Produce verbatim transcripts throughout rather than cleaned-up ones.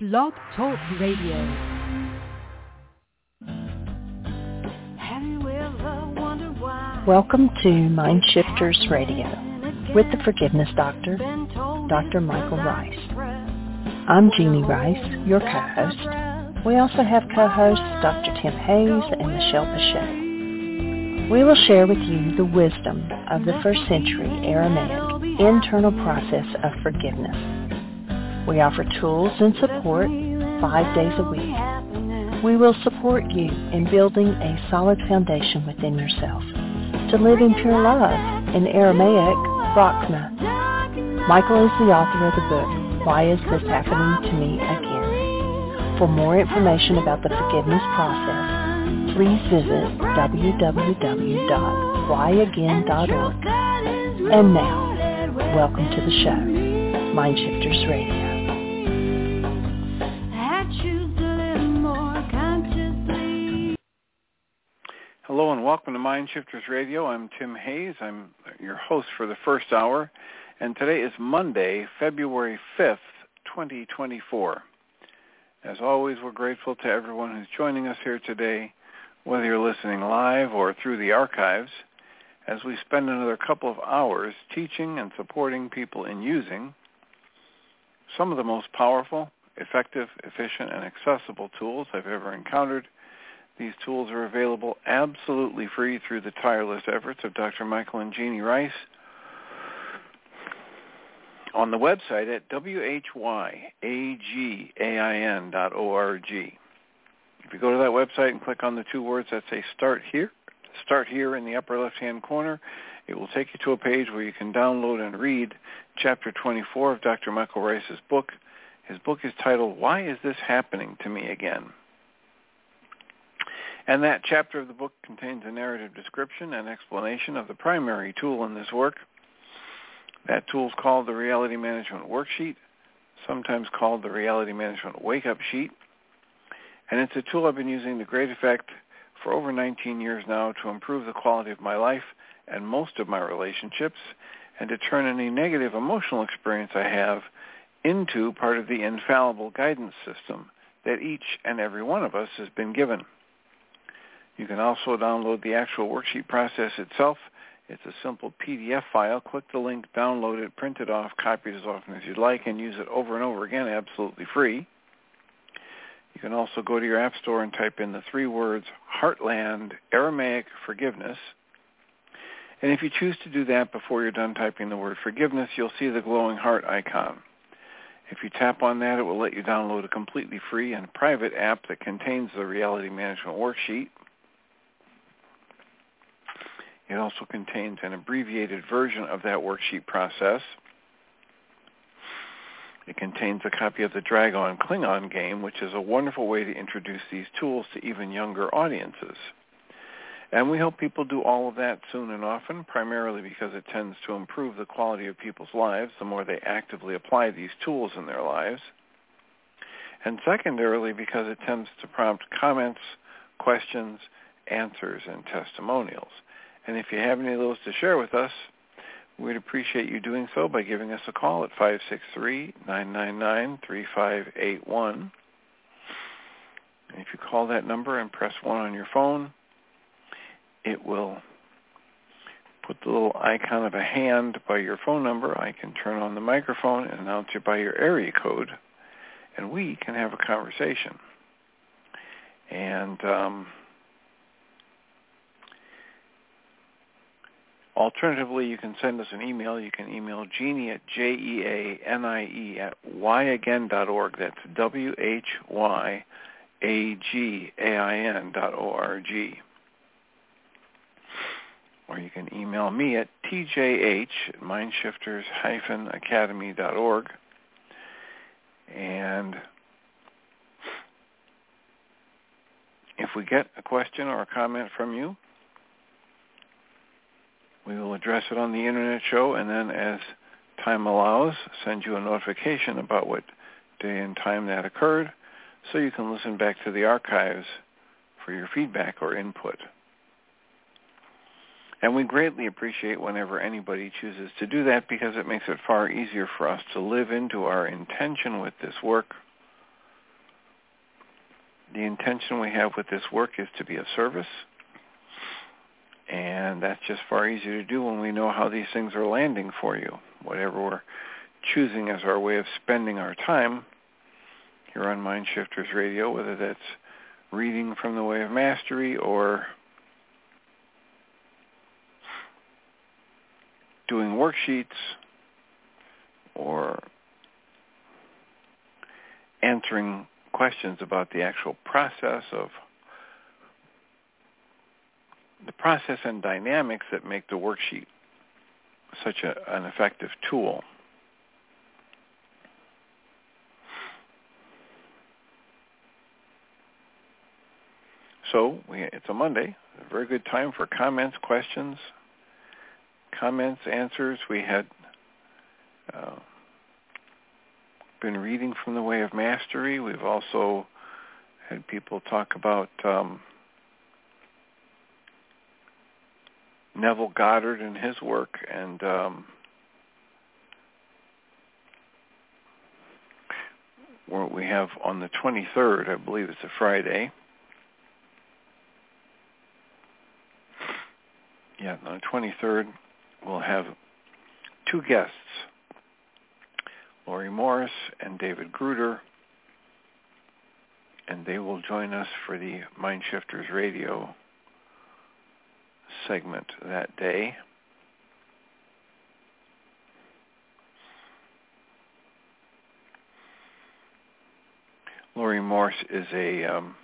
Blog Talk Radio. Welcome to Mind Shifters Radio with the Forgiveness Doctor, Doctor Michael Ryce. I'm Jeannie Ryce, your co-host. We also have co-hosts Doctor Tim Hayes and Michelle Pacheco. We will share with you the wisdom of the first century Aramaic internal process of forgiveness. We offer tools and support five days a week. We will support you in building a solid foundation within yourself to live in pure love, in Aramaic, Rachma. Michael is the author of the book, Why Is This Happening to Me Again? For more information about the forgiveness process, please visit w w w dot why again dot org. And now, welcome to the show, Mind Shifters Radio. Hello and welcome to Mind Shifters Radio. I'm Tim Hayes. I'm your host for the first hour, and today is Monday, February fifth, twenty twenty-four. As always, we're grateful to everyone who's joining us here today, whether you're listening live or through the archives, as we spend another couple of hours teaching and supporting people in using some of the most powerful, effective, efficient, and accessible tools I've ever encountered. These tools are available absolutely free through the tireless efforts of Doctor Michael and Jeannie Ryce on the website at w h y again dot org. If you go to that website and click on the two words that say Start Here, Start Here in the upper left-hand corner, it will take you to a page where you can download and read Chapter twenty-four of Doctor Michael Ryce's book. His book is titled, Why Is This Happening to Me Again? And that chapter of the book contains a narrative description and explanation of the primary tool in this work. That tool is called the Reality Management Worksheet, sometimes called the Reality Management Wake-Up Sheet. And it's a tool I've been using to great effect for over nineteen years now to improve the quality of my life and most of my relationships, and to turn any negative emotional experience I have into part of the infallible guidance system that each and every one of us has been given. You can also download the actual worksheet process itself. It's a simple P D F file. Click the link, download it, print it off, copy it as often as you'd like, and use it over and over again absolutely free. You can also go to your app store and type in the three words Heartland Aramaic Forgiveness. And if you choose to do that before you're done typing the word forgiveness, you'll see the glowing heart icon. If you tap on that, it will let you download a completely free and private app that contains the Reality Management Worksheet. It also contains an abbreviated version of that worksheet process. It contains a copy of the Dragon Klingon game, which is a wonderful way to introduce these tools to even younger audiences. And we help people do all of that soon and often, primarily because it tends to improve the quality of people's lives the more they actively apply these tools in their lives. And secondarily, because it tends to prompt comments, questions, answers, and testimonials. And if you have any of those to share with us, we'd appreciate you doing so by giving us a call at five six three, nine nine nine, three five eight one. And if you call that number and press one on your phone, it will put the little icon of a hand by your phone number. I can turn on the microphone and announce you by your area code, and we can have a conversation. And um, alternatively, you can send us an email. You can email Jeannie at J E A N I E at why again dot org. That's W H Y A G A I N dot O R G. Or you can email me at T J H at mindshifters dash academy dot org. And if we get a question or a comment from you, we will address it on the Internet show, and then as time allows, send you a notification about what day and time that occurred, so you can listen back to the archives for your feedback or input. And we greatly appreciate whenever anybody chooses to do that, because it makes it far easier for us to live into our intention with this work the intention we have with this work is to be of service, and that's just far easier to do when we know how these things are landing for you. Whatever we're choosing as our way of spending our time here on Mind Shifters Radio, whether that's reading from the Way of Mastery or doing worksheets or answering questions about the actual process of the process and dynamics that make the worksheet such a, an effective tool. So we, it's a Monday, a very good time for comments, questions, comments, answers. We had uh, been reading from the Way of Mastery. We've also had people talk about um, Neville Goddard and his work, and um, where we have on the twenty-third, I believe it's a Friday. Yeah, on the twenty-third, we'll have two guests, Lori Morris and David Gruder, and they will join us for the Mind Shifters Radio segment that day. Lori Morse is a um,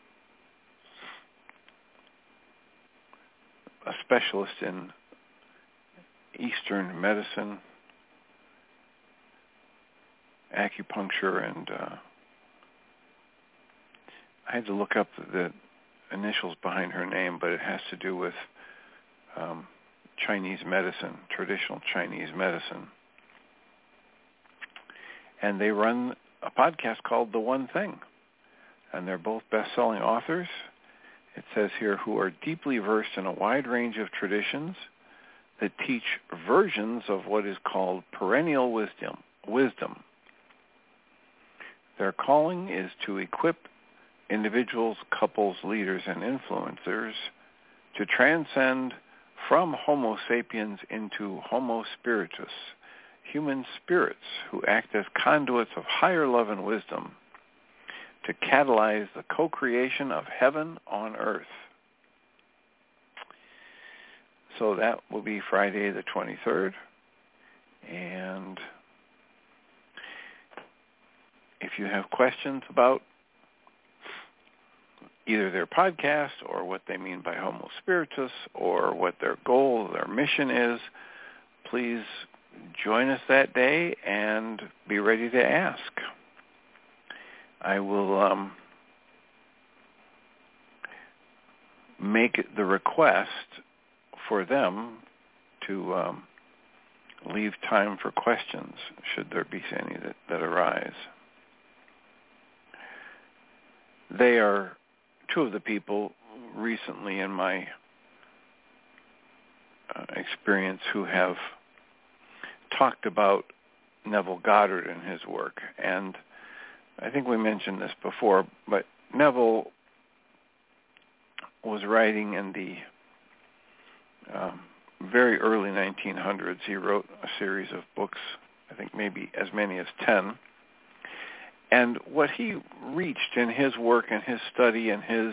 a specialist in Eastern medicine, acupuncture, and uh, I had to look up the initials behind her name, but it has to do with um, Chinese medicine, traditional Chinese medicine. And they run a podcast called The One Thing, and they're both best-selling authors. It says here, who are deeply versed in a wide range of traditions that teach versions of what is called perennial wisdom. wisdom. Their calling is to equip individuals, couples, leaders, and influencers to transcend from Homo sapiens into Homo spiritus, human spirits who act as conduits of higher love and wisdom to catalyze the co-creation of heaven on earth. So that will be Friday the twenty-third. And if you have questions about either their podcast or what they mean by Homo Spiritus or what their goal, their mission is, please join us that day and be ready to ask. I will um, make the request for them to um, leave time for questions, should there be any that, that arise. They are two of the people recently in my uh, experience who have talked about Neville Goddard and his work. And I think we mentioned this before, but Neville was writing in the um, very early nineteen hundreds. He wrote a series of books, I think maybe as many as ten. And what he reached in his work and his study and his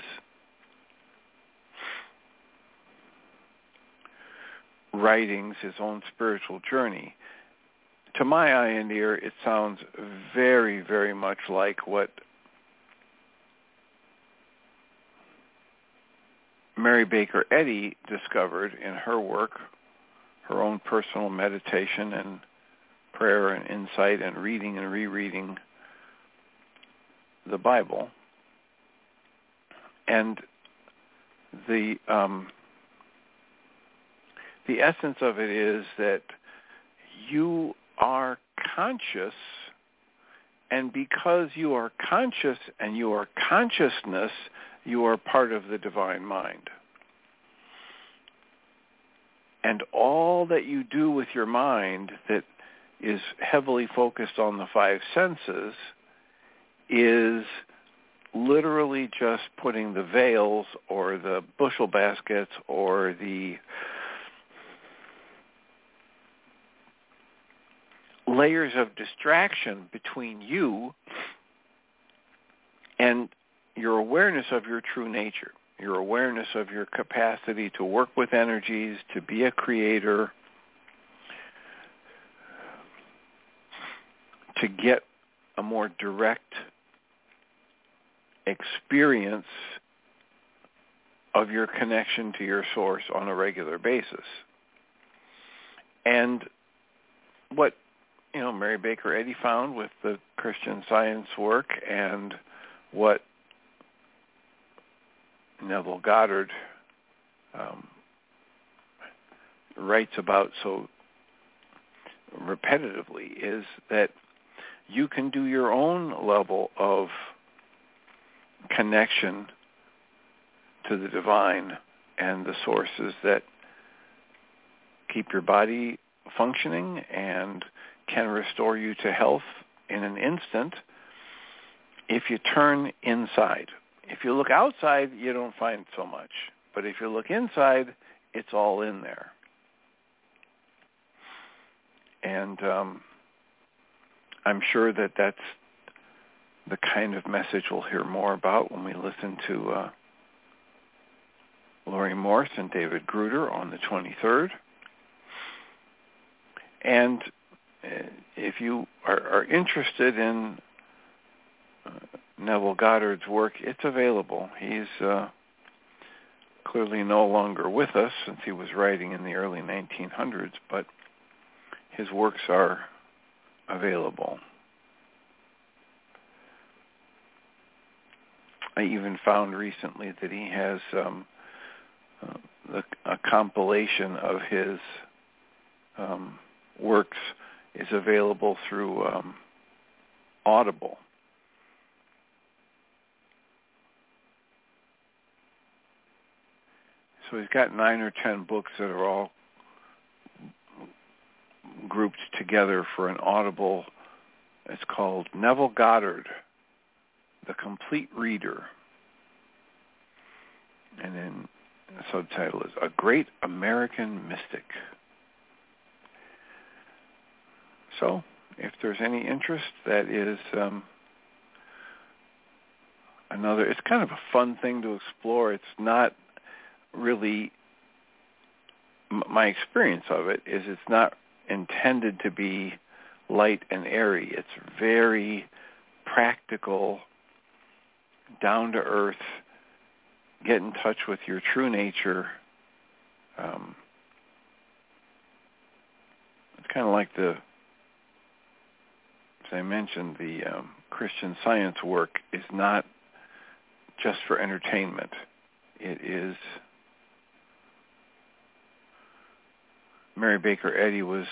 writings, his own spiritual journey, to my eye and ear, it sounds very, very much like what Mary Baker Eddy discovered in her work, her own personal meditation and prayer and insight and reading and rereading the Bible. And the um, the essence of it is that you are conscious, and because you are conscious and you are consciousness, you are part of the divine mind. And all that you do with your mind that is heavily focused on the five senses is literally just putting the veils or the bushel baskets or the layers of distraction between you and your awareness of your true nature, your awareness of your capacity to work with energies, to be a creator, to get a more direct experience of your connection to your source on a regular basis. And what, you know, Mary Baker Eddy found with the Christian Science work, and what Neville Goddard um, writes about so repetitively, is that you can do your own level of connection to the divine and the sources that keep your body functioning and can restore you to health in an instant if you turn inside. If you look outside, you don't find so much. But if you look inside, it's all in there. And um, I'm sure that that's the kind of message we'll hear more about when we listen to uh, Laurie Morse and David Gruder on the twenty-third. And if you are, are interested in uh, Neville Goddard's work, it's available. He's uh, clearly no longer with us since he was writing in the early nineteen hundreds, but his works are available. I even found recently that he has um, uh, the, a compilation of his um, works is available through um, Audible. So he's got nine or ten books that are all grouped together for an Audible. It's called Neville Goddard, The Complete Reader. And then the subtitle is A Great American Mystic. So if there's any interest, that is um, another, it's kind of a fun thing to explore. It's not really, my experience of it is it's not intended to be light and airy. It's very practical, down to earth, get in touch with your true nature. Um, it's kind of like the, as I mentioned, the um, Christian Science work is not just for entertainment. It is, Mary Baker Eddy was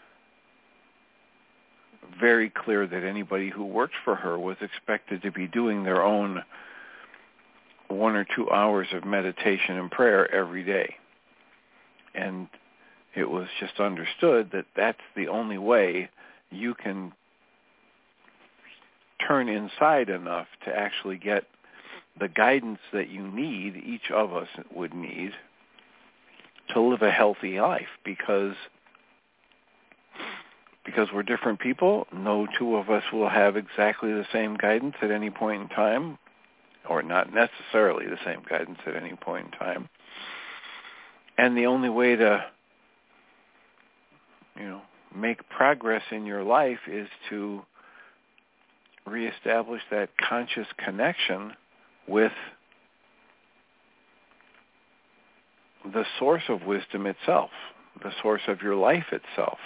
very clear that anybody who worked for her was expected to be doing their own one or two hours of meditation and prayer every day. And it was just understood that that's the only way you can turn inside enough to actually get the guidance that you need, each of us would need, to live a healthy life, because because we're different people. No two of us will have exactly the same guidance at any point in time, or not necessarily the same guidance at any point in time. And the only way to, you know, make progress in your life is to reestablish that conscious connection with the source of wisdom itself, the source of your life itself.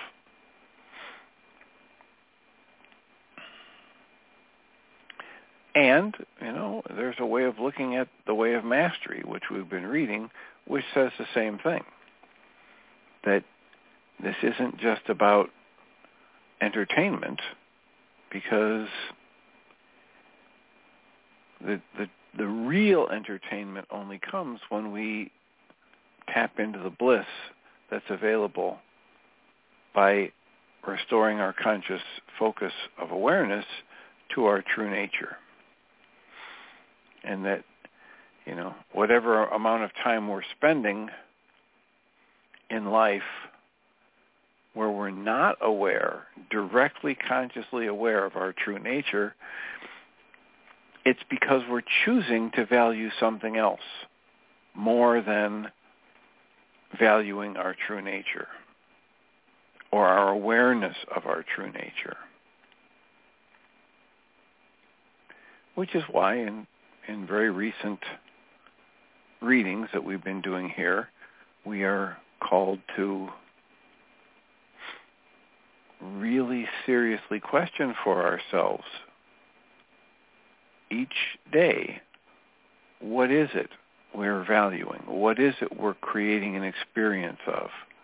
And, you know, there's a way of looking at the Way of Mastery, which we've been reading, which says the same thing, that this isn't just about entertainment, because the the the real entertainment only comes when we tap into the bliss that's available by restoring our conscious focus of awareness to our true nature. and that, you know, whatever amount of time we're spending in life where we're not aware, directly consciously aware of our true nature, it's because we're choosing to value something else more than valuing our true nature or our awareness of our true nature. Which is why in, in very recent readings that we've been doing here, we are called to really seriously question for ourselves each day, what is it we're valuing? What is it we're creating an experience of?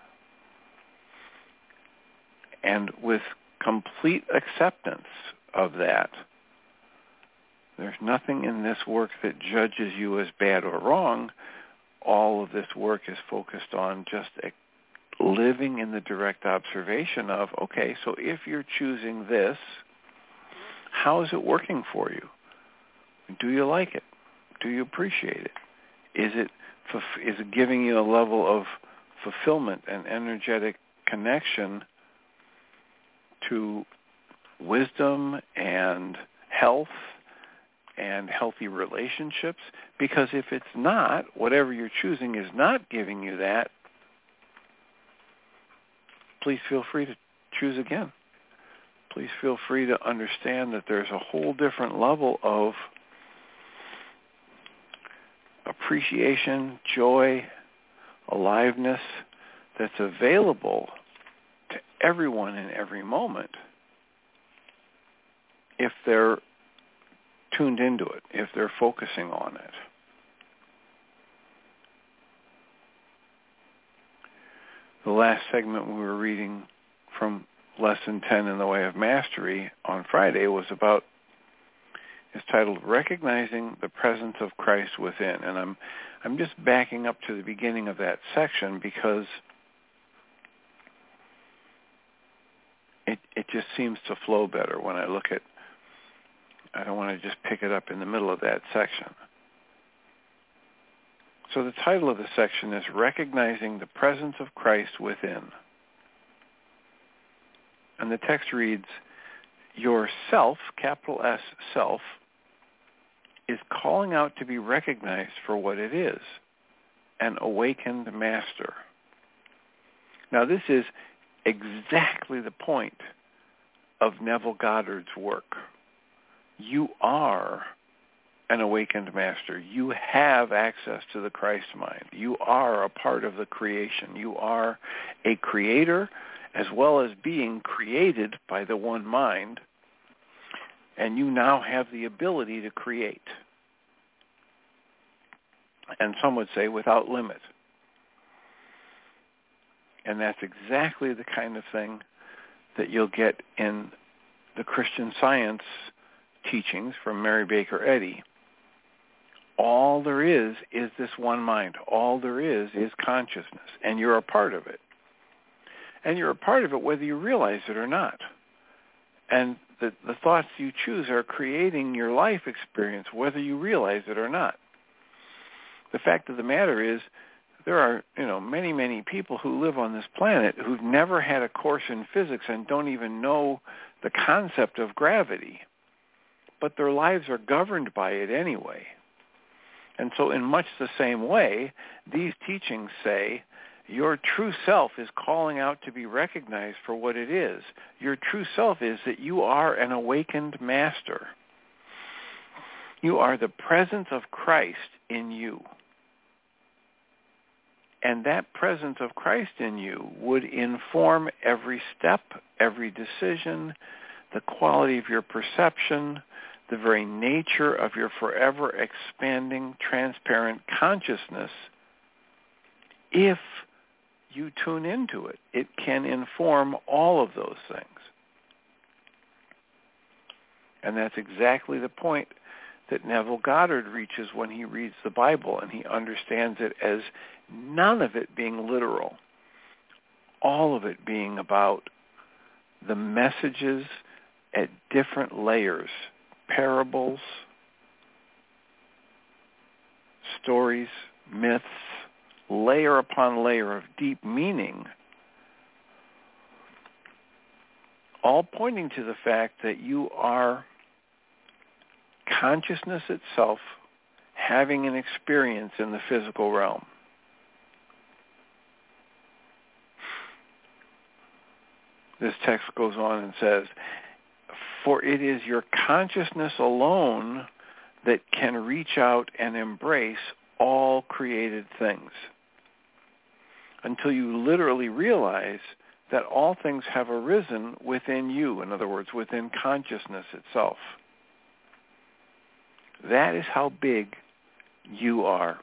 And with complete acceptance of that, there's nothing in this work that judges you as bad or wrong. All of this work is focused on just living in the direct observation of, okay, so if you're choosing this, how is it working for you? Do you like it? Do you appreciate it? Is it is it giving you a level of fulfillment and energetic connection to wisdom and health and healthy relationships? Because if it's not, whatever you're choosing is not giving you that, please feel free to choose again. Please feel free to understand that there's a whole different level of appreciation, joy, aliveness that's available to everyone in every moment if they're tuned into it, if they're focusing on it. The last segment we were reading from Lesson ten in the Way of Mastery on Friday was about, it's titled Recognizing the Presence of Christ Within. And I'm I'm just backing up to the beginning of that section because it it just seems to flow better when I look at, I don't want to just pick it up in the middle of that section. So the title of the section is Recognizing the Presence of Christ Within. And the text reads, your self, capital S, self, is calling out to be recognized for what it is, an awakened master. Now this is exactly the point of Neville Goddard's work. You are an awakened master. You have access to the Christ mind. You are a part of the creation. You are a creator as well as being created by the one mind, and you now have the ability to create. And some would say without limit. And that's exactly the kind of thing that you'll get in the Christian Science teachings from Mary Baker Eddy. All there is is this one mind. All there is is consciousness, and you're a part of it. And you're a part of it whether you realize it or not. And the, the thoughts you choose are creating your life experience whether you realize it or not. The fact of the matter is there are, you know, many, many people who live on this planet who've never had a course in physics and don't even know the concept of gravity. But their lives are governed by it anyway. And so in much the same way, these teachings say your true self is calling out to be recognized for what it is. Your true self is that you are an awakened master. You are the presence of Christ in you. And that presence of Christ in you would inform every step, every decision, the quality of your perception, the very nature of your forever expanding, transparent consciousness. If you tune into it, it can inform all of those things. And that's exactly the point that Neville Goddard reaches when he reads the Bible, and he understands it as none of it being literal, all of it being about the messages at different layers, parables, stories, myths, layer upon layer of deep meaning, all pointing to the fact that you are consciousness itself having an experience in the physical realm. This text goes on and says, "For it is your consciousness alone that can reach out and embrace all created things, until you literally realize that all things have arisen within you," in other words, within consciousness itself. That is how big you are.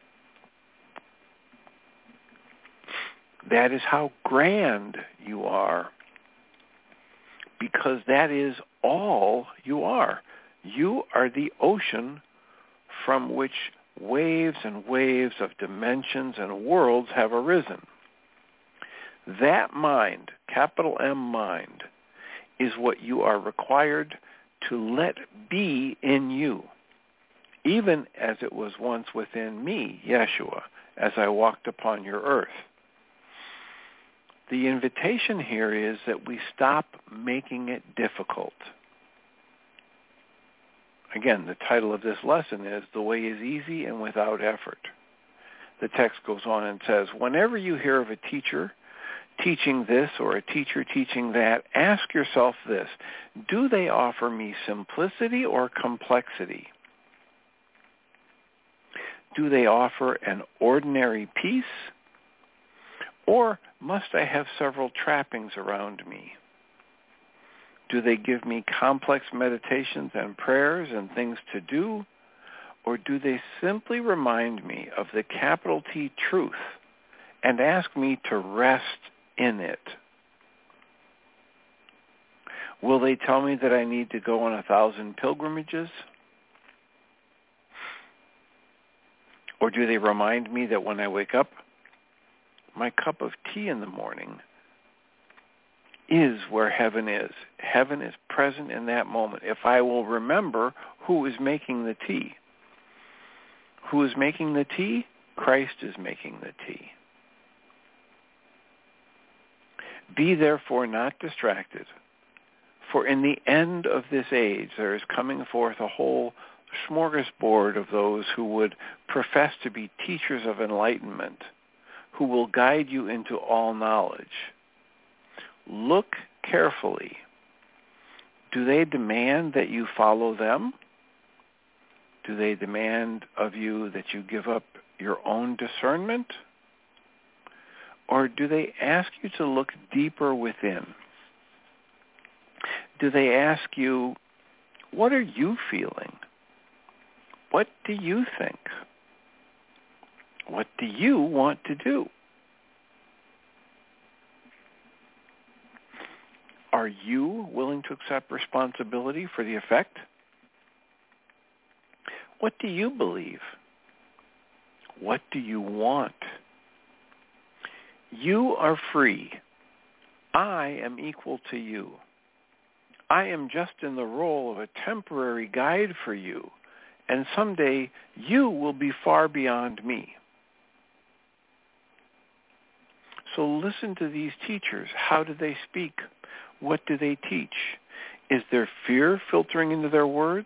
That is how grand you are, because that is all you are. You are the ocean from which waves and waves of dimensions and worlds have arisen. That mind, capital M mind, is what you are required to let be in you, even as it was once within me, Yeshua, as I walked upon your earth. The invitation here is that we stop making it difficult. Again, the title of this lesson is "The Way is Easy and Without Effort." The text goes on and says, whenever you hear of a teacher teaching this or a teacher teaching that, ask yourself this: do they offer me simplicity or complexity? Do they offer an ordinary peace, or must I have several trappings around me? Do they give me complex meditations and prayers and things to do, or do they simply remind me of the capital T truth and ask me to rest in it? Will they tell me that I need to go on a thousand pilgrimages? Or do they remind me that when I wake up, my cup of tea in the morning is where heaven is? Heaven is present in that moment. If I will remember who is making the tea. Who is making the tea? Christ is making the tea. Be therefore not distracted, for in the end of this age there is coming forth a whole smorgasbord of those who would profess to be teachers of enlightenment, who will guide you into all knowledge. Look carefully. Do they demand that you follow them? Do they demand of you that you give up your own discernment? Or do they ask you to look deeper within? Do they ask you, what are you feeling? What do you think? What do you want to do? Are you willing to accept responsibility for the effect? What do you believe? What do you want? You are free. I am equal to you. I am just in the role of a temporary guide for you, and someday you will be far beyond me. So listen to these teachers. How do they speak? What do they teach? Is there fear filtering into their words?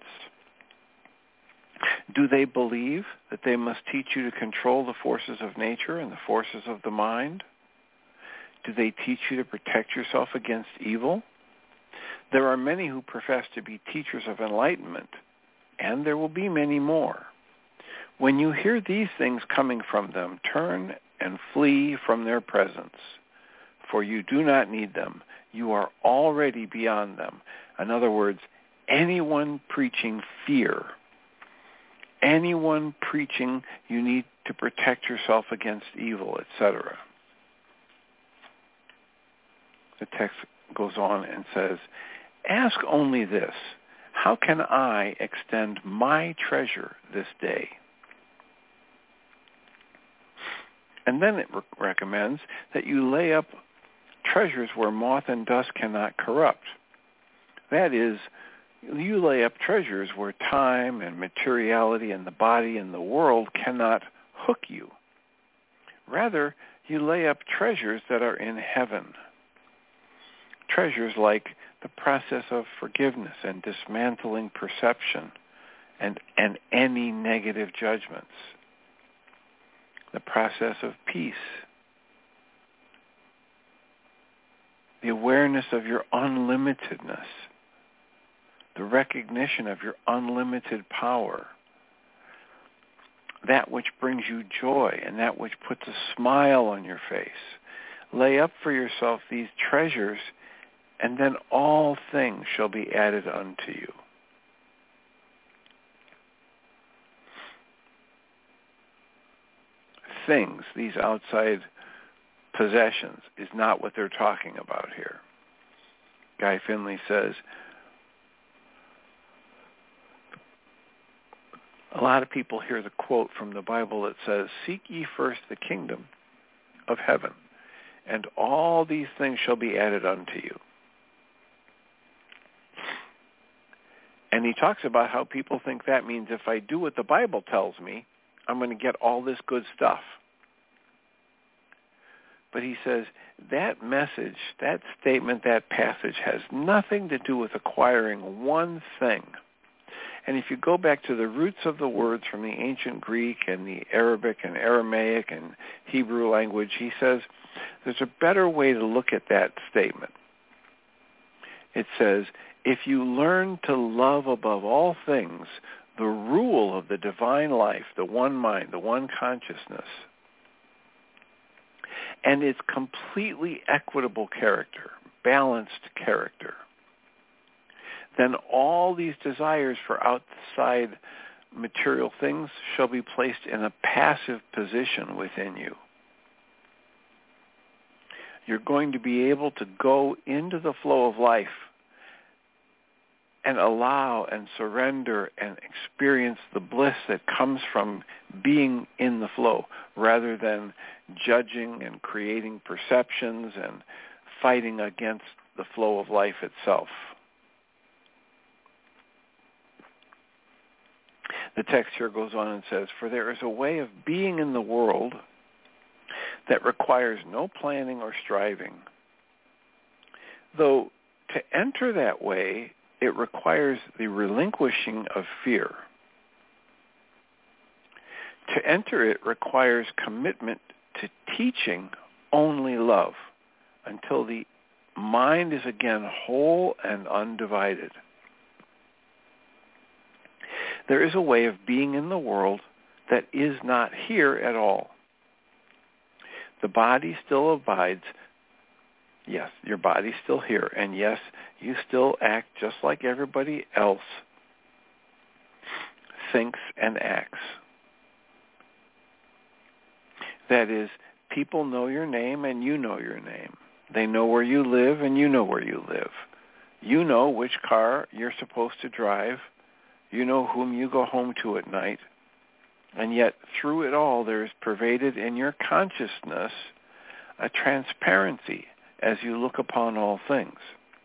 Do they believe that they must teach you to control the forces of nature and the forces of the mind? Do they teach you to protect yourself against evil? There are many who profess to be teachers of enlightenment, and there will be many more. When you hear these things coming from them, turn and flee from their presence, for you do not need them. You are already beyond them. In other words, anyone preaching fear, anyone preaching you need to protect yourself against evil, et cetera. The text goes on and says, ask only this: how can I extend my treasure this day? And then it re- recommends that you lay up treasures where moth and dust cannot corrupt. That is, You lay up treasures where time and materiality and the body and the world cannot hook you. Rather, you lay up treasures that are in heaven. Treasures like the process of forgiveness and dismantling perception and, and any negative judgments. The process of peace. The awareness of your unlimitedness. The recognition of your unlimited power. That which brings you joy and that which puts a smile on your face. Lay up for yourself these treasures, and then all things shall be added unto you. Things, these outside possessions, is not what they're talking about here. Guy Finley says, a lot of people hear the quote from the Bible that says, "Seek ye first the kingdom of heaven, and all these things shall be added unto you." And he talks about how people think that means if I do what the Bible tells me, I'm going to get all this good stuff. But he says that message, that statement, that passage has nothing to do with acquiring one thing. And if you go back to the roots of the words from the ancient Greek and the Arabic and Aramaic and Hebrew language, he says there's a better way to look at that statement. It says, if you learn to love above all things the rule of the divine life, the one mind, the one consciousness, and its completely equitable character, balanced character, then all these desires for outside material things shall be placed in a passive position within you. You're going to be able to go into the flow of life and allow and surrender and experience the bliss that comes from being in the flow, rather than judging and creating perceptions and fighting against the flow of life itself. The text here goes on and says, "For there is a way of being in the world that requires no planning or striving. Though to enter that way, it requires the relinquishing of fear. To enter it requires commitment to teaching only love until the mind is again whole and undivided. There is a way of being in the world that is not here at all. The body still abides. Yes, your body's still here. And yes, you still act just like everybody else thinks and acts. That is, people know your name and you know your name. They know where you live and you know where you live. You know which car you're supposed to drive. You know whom you go home to at night. And yet, through it all, there is pervaded in your consciousness a transparency as you look upon all things.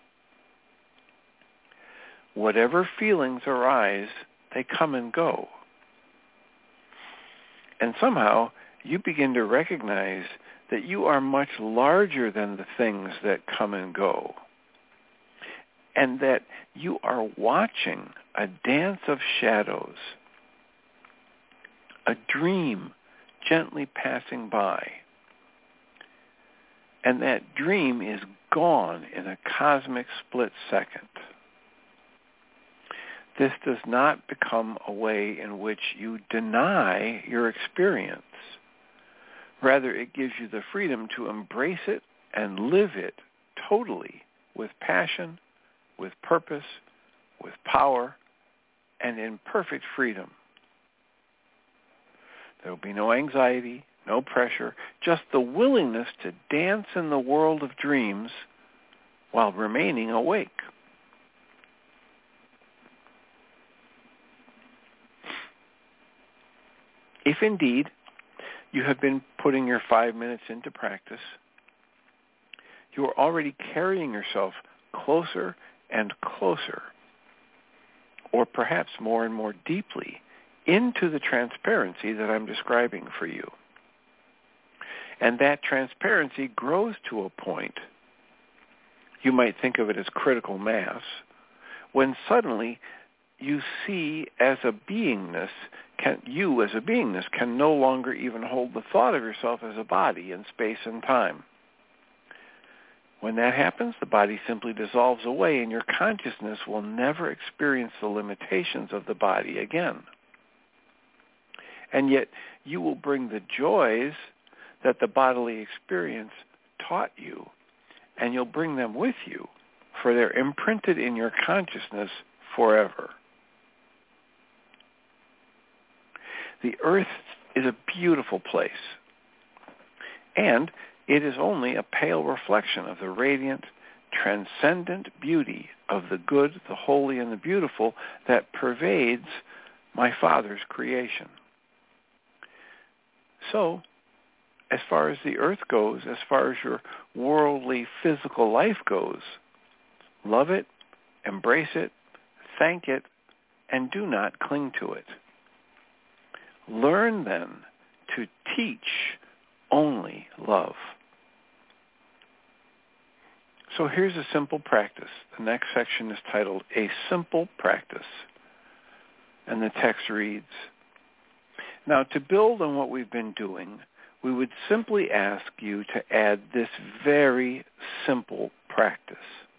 Whatever feelings arise, they come and go. And somehow, you begin to recognize that you are much larger than the things that come and go, and that you are watching a dance of shadows, a dream gently passing by, and that dream is gone in a cosmic split second. This does not become a way in which you deny your experience. Rather, it gives you the freedom to embrace it and live it totally with passion, with purpose, with power, and in perfect freedom. There will be no anxiety, no pressure, just the willingness to dance in the world of dreams while remaining awake. If indeed you have been putting your five minutes into practice, you are already carrying yourself closer and closer or perhaps more and more deeply, into the transparency that I'm describing for you. And that transparency grows to a point, you might think of it as critical mass, when suddenly you see as a beingness, can, you as a beingness can no longer even hold the thought of yourself as a body in space and time. When that happens, the body simply dissolves away and your consciousness will never experience the limitations of the body again. And yet you will bring the joys that the bodily experience taught you, and you'll bring them with you, for they're imprinted in your consciousness forever. The earth is a beautiful place, and it is only a pale reflection of the radiant, transcendent beauty of the good, the holy, and the beautiful that pervades my Father's creation. So, as far as the earth goes, as far as your worldly physical life goes, love it, embrace it, thank it, and do not cling to it. Learn then to teach only love. So here's a simple practice. The next section is titled A Simple Practice. And the text reads, now to build on what we've been doing, we would simply ask you to add this very simple practice.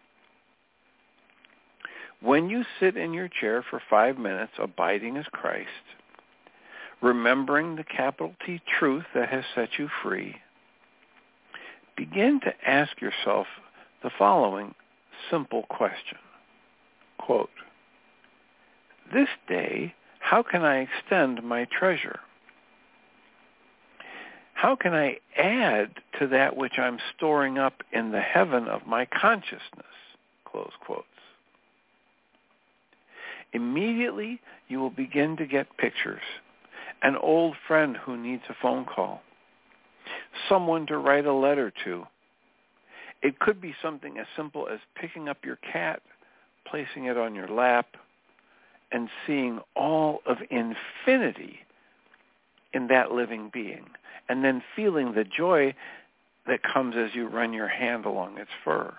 When you sit in your chair for five minutes abiding as Christ, remembering the capital T truth that has set you free, begin to ask yourself the following simple question. Quote, this day, how can I extend my treasure? How can I add to that which I'm storing up in the heaven of my consciousness? Close quotes. Immediately, you will begin to get pictures. An old friend who needs a phone call. Someone to write a letter to. It could be something as simple as picking up your cat, placing it on your lap, and seeing all of infinity in that living being, and then feeling the joy that comes as you run your hand along its fur.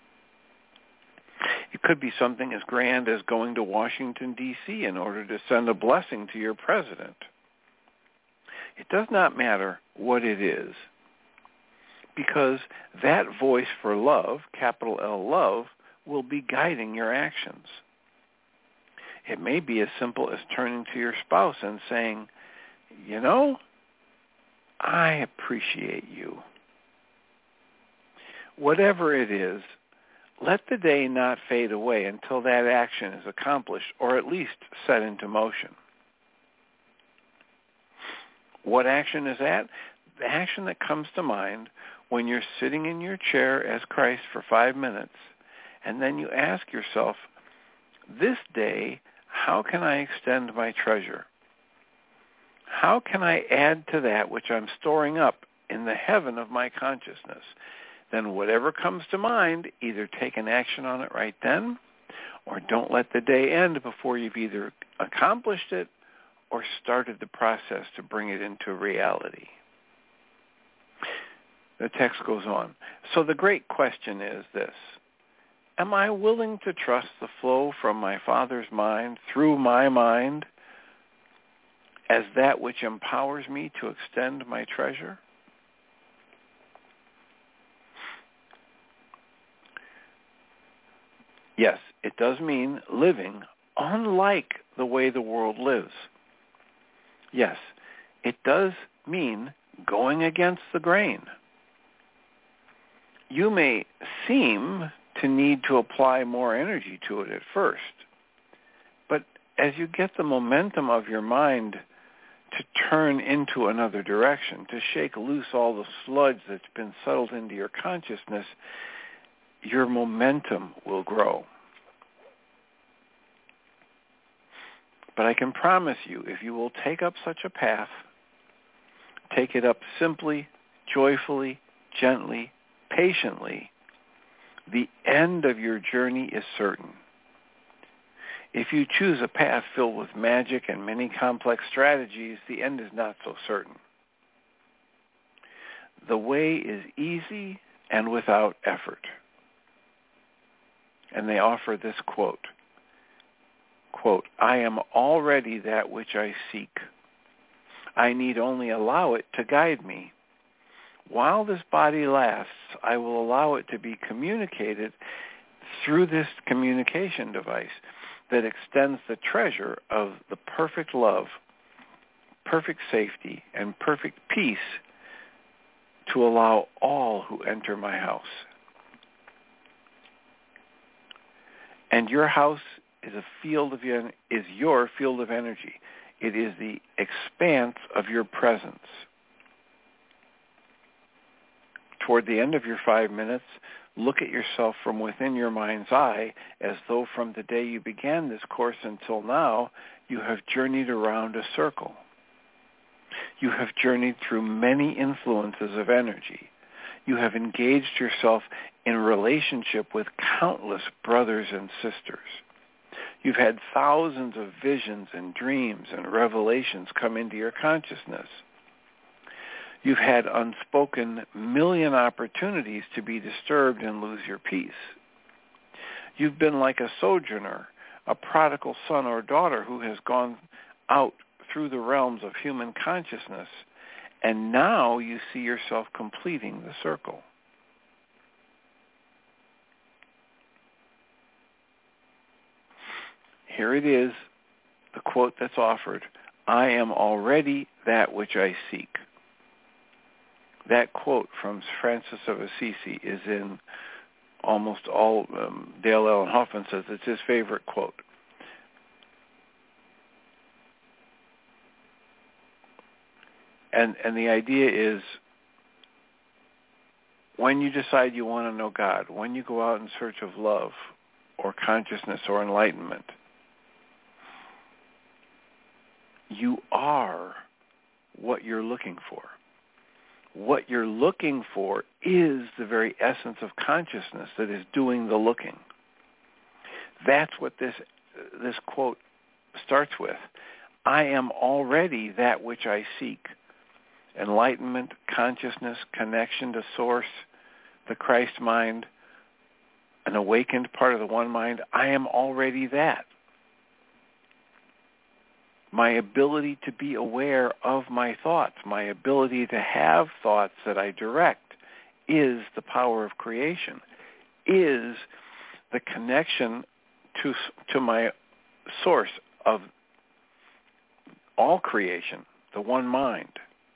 It could be something as grand as going to Washington, D C in order to send a blessing to your president. It does not matter what it is, because that voice for love, capital L love, will be guiding your actions. It may be as simple as turning to your spouse and saying, you know, I appreciate you. Whatever it is, let the day not fade away until that action is accomplished or at least set into motion. What action is that? The action that comes to mind when you're sitting in your chair as Christ for five minutes, and then you ask yourself, this day, how can I extend my treasure? How can I add to that which I'm storing up in the heaven of my consciousness? Then whatever comes to mind, either take an action on it right then, or don't let the day end before you've either accomplished it or started the process to bring it into reality. The text goes on. So the great question is this: am I willing to trust the flow from my Father's mind through my mind as that which empowers me to extend my treasure? Yes, it does mean living unlike the way the world lives. Yes, it does mean going against the grain. You may seem to need to apply more energy to it at first, but as you get the momentum of your mind to turn into another direction, to shake loose all the sludge that's been settled into your consciousness, your momentum will grow. But I can promise you, if you will take up such a path, take it up simply, joyfully, gently, patiently, the end of your journey is certain. If you choose a path filled with magic and many complex strategies, the end is not so certain. The way is easy and without effort. And they offer this quote, quote, I am already that which I seek. I need only allow it to guide me. While this body lasts, I will allow it to be communicated through this communication device that extends the treasure of the perfect love, perfect safety, and perfect peace to allow all who enter my house. And your house is a field of is your field of energy. It is the expanse of your presence. Toward the end of your five minutes, look at yourself from within your mind's eye as though from the day you began this course until now, you have journeyed around a circle. You have journeyed through many influences of energy. You have engaged yourself in relationship with countless brothers and sisters. You've had thousands of visions and dreams and revelations come into your consciousness. You've had unspoken million opportunities to be disturbed and lose your peace. You've been like a sojourner, a prodigal son or daughter who has gone out through the realms of human consciousness, and now you see yourself completing the circle. Here it is, the quote that's offered, I am already that which I seek. That quote from Francis of Assisi is in almost all, um, Dale Allen Hoffman says it's his favorite quote. And, and the idea is when you decide you want to know God, when you go out in search of love or consciousness or enlightenment, you are what you're looking for. What you're looking for is the very essence of consciousness that is doing the looking. That's what this this quote starts with. I am already that which I seek. Enlightenment, consciousness, connection to source, the Christ mind, an awakened part of the one mind. I am already that. My ability to be aware of my thoughts, my ability to have thoughts that I direct is the power of creation, is the connection to, to my source of all creation, the one mind.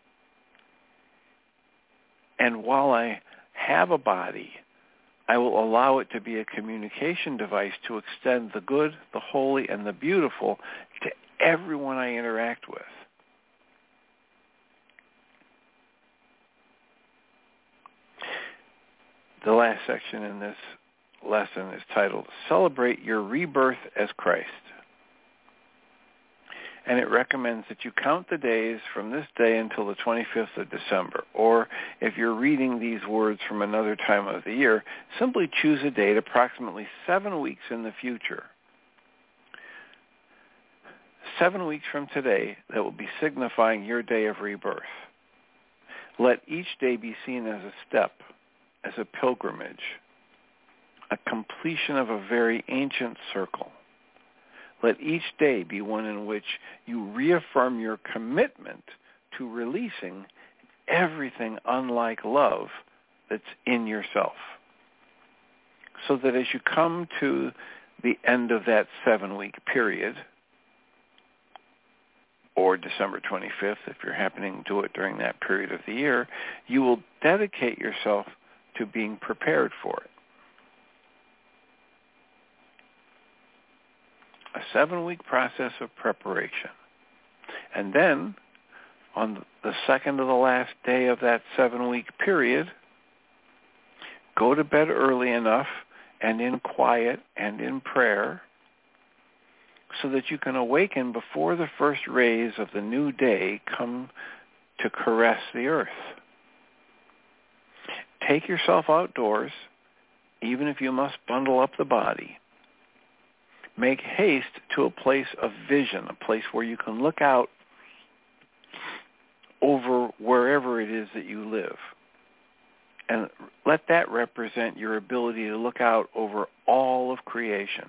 And while I have a body, I will allow it to be a communication device to extend the good, the holy, and the beautiful to everyone I interact with. The last section in this lesson is titled, Celebrate Your Rebirth as Christ. And it recommends that you count the days from this day until the twenty-fifth of December. Or if you're reading these words from another time of the year, simply choose a date approximately seven weeks in the future. Seven weeks from today, that will be signifying your day of rebirth. Let each day be seen as a step, as a pilgrimage, a completion of a very ancient circle. Let each day be one in which you reaffirm your commitment to releasing everything unlike love that's in yourself. So that as you come to the end of that seven-week period, or December twenty-fifth, if you're happening to do it during that period of the year, you will dedicate yourself to being prepared for it. A seven-week process of preparation. And then, on the second to the last day of that seven-week period, go to bed early enough and in quiet and in prayer so that you can awaken before the first rays of the new day come to caress the earth. Take yourself outdoors, even if you must bundle up the body. Make haste to a place of vision, a place where you can look out over wherever it is that you live. And let that represent your ability to look out over all of creation.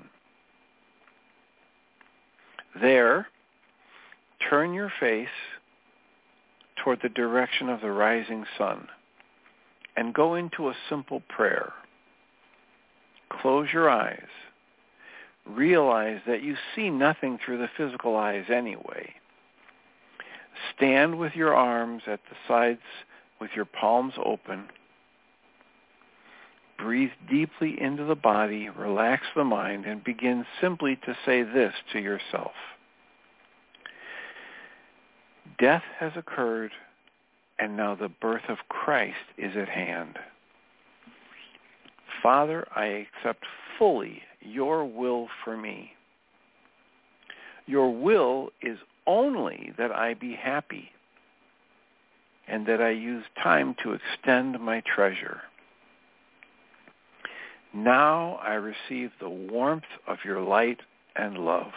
There, turn your face toward the direction of the rising sun and go into a simple prayer. Close your eyes. Realize that you see nothing through the physical eyes anyway. Stand with your arms at the sides with your palms open. Breathe deeply into the body, relax the mind, and begin simply to say this to yourself. Death has occurred, and now the birth of Christ is at hand. Father, I accept fully your will for me. Your will is only that I be happy and that I use time to extend my treasure. Now I receive the warmth of your light and love.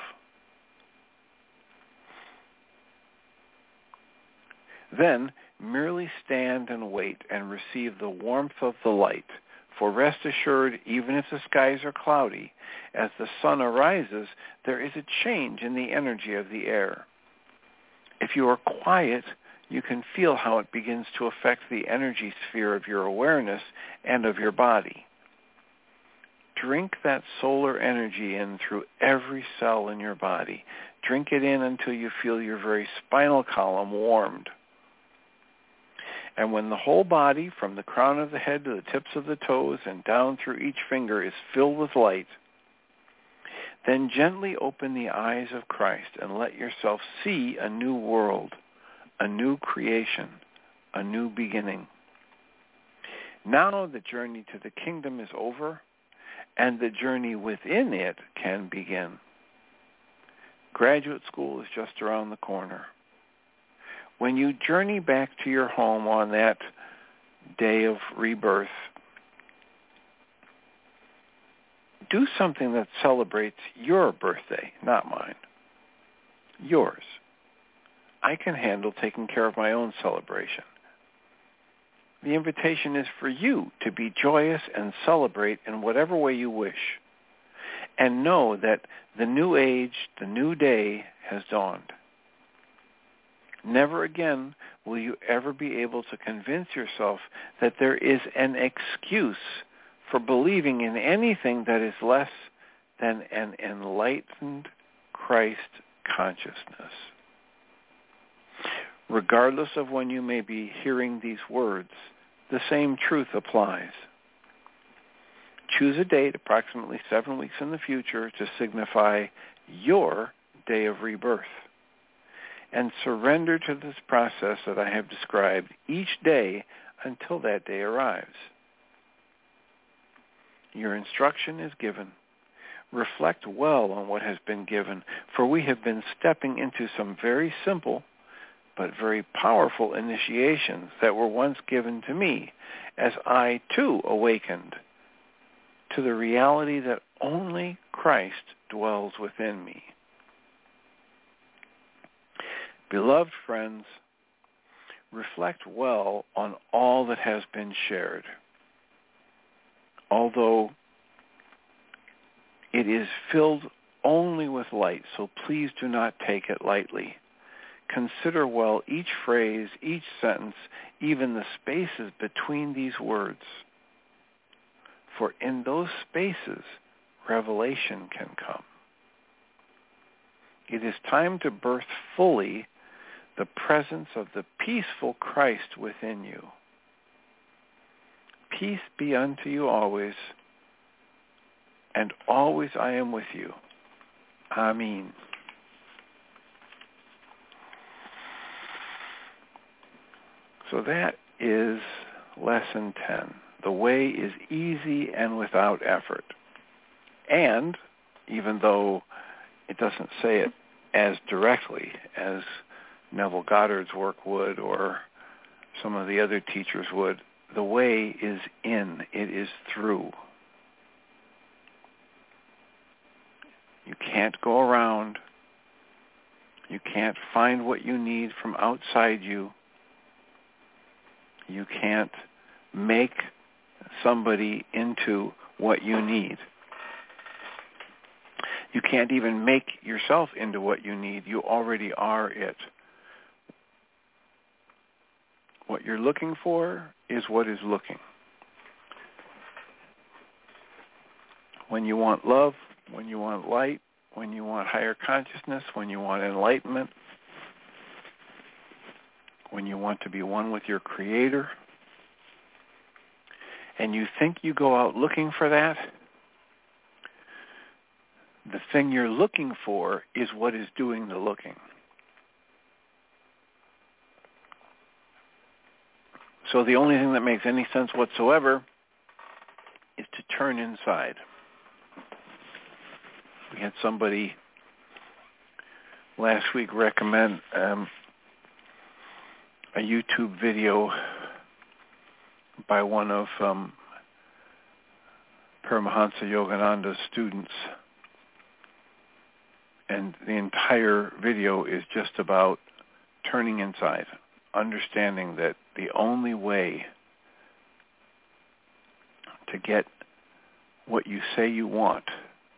Then merely stand and wait and receive the warmth of the light. For rest assured, even if the skies are cloudy, as the sun arises, there is a change in the energy of the air. If you are quiet, you can feel how it begins to affect the energy sphere of your awareness and of your body. Drink that solar energy in through every cell in your body. Drink it in until you feel your very spinal column warmed. And when the whole body, from the crown of the head to the tips of the toes and down through each finger, is filled with light, then gently open the eyes of Christ and let yourself see a new world, a new creation, a new beginning. Now the journey to the kingdom is over, and the journey within it can begin. Graduate school is just around the corner. When you journey back to your home on that day of rebirth, do something that celebrates your birthday, not mine. Yours. I can handle taking care of my own celebration. The invitation is for you to be joyous and celebrate in whatever way you wish. And know that the new age, the new day has dawned. Never again will you ever be able to convince yourself that there is an excuse for believing in anything that is less than an enlightened Christ consciousness. Regardless of when you may be hearing these words, the same truth applies. Choose a date approximately seven weeks in the future to signify your day of rebirth, and surrender to this process that I have described each day until that day arrives. Your instruction is given. Reflect well on what has been given, for we have been stepping into some very simple but very powerful initiations that were once given to me as I too awakened to the reality that only Christ dwells within me. Beloved friends, reflect well on all that has been shared. Although it is filled only with light, so please do not take it lightly. Consider well each phrase, each sentence, even the spaces between these words. For in those spaces, revelation can come. It is time to birth fully the presence of the peaceful Christ within you. Peace be unto you always, and always I am with you. Amen. So that is lesson ten. The way is easy and without effort. And even though it doesn't say it as directly as Neville Goddard's work would or some of the other teachers would, the way is in, it is through. You can't go around. You can't find what you need from outside you. You can't make somebody into what you need. You can't even make yourself into what you need. You already are it. What you're looking for is what is looking. When you want love, when you want light, when you want higher consciousness, when you want enlightenment, when you want to be one with your Creator, and you think you go out looking for that, the thing you're looking for is what is doing the looking. So the only thing that makes any sense whatsoever is to turn inside. We had somebody last week recommend um, a YouTube video by one of um, Paramahansa Yogananda's students. And the entire video is just about turning inside, understanding that the only way to get what you say you want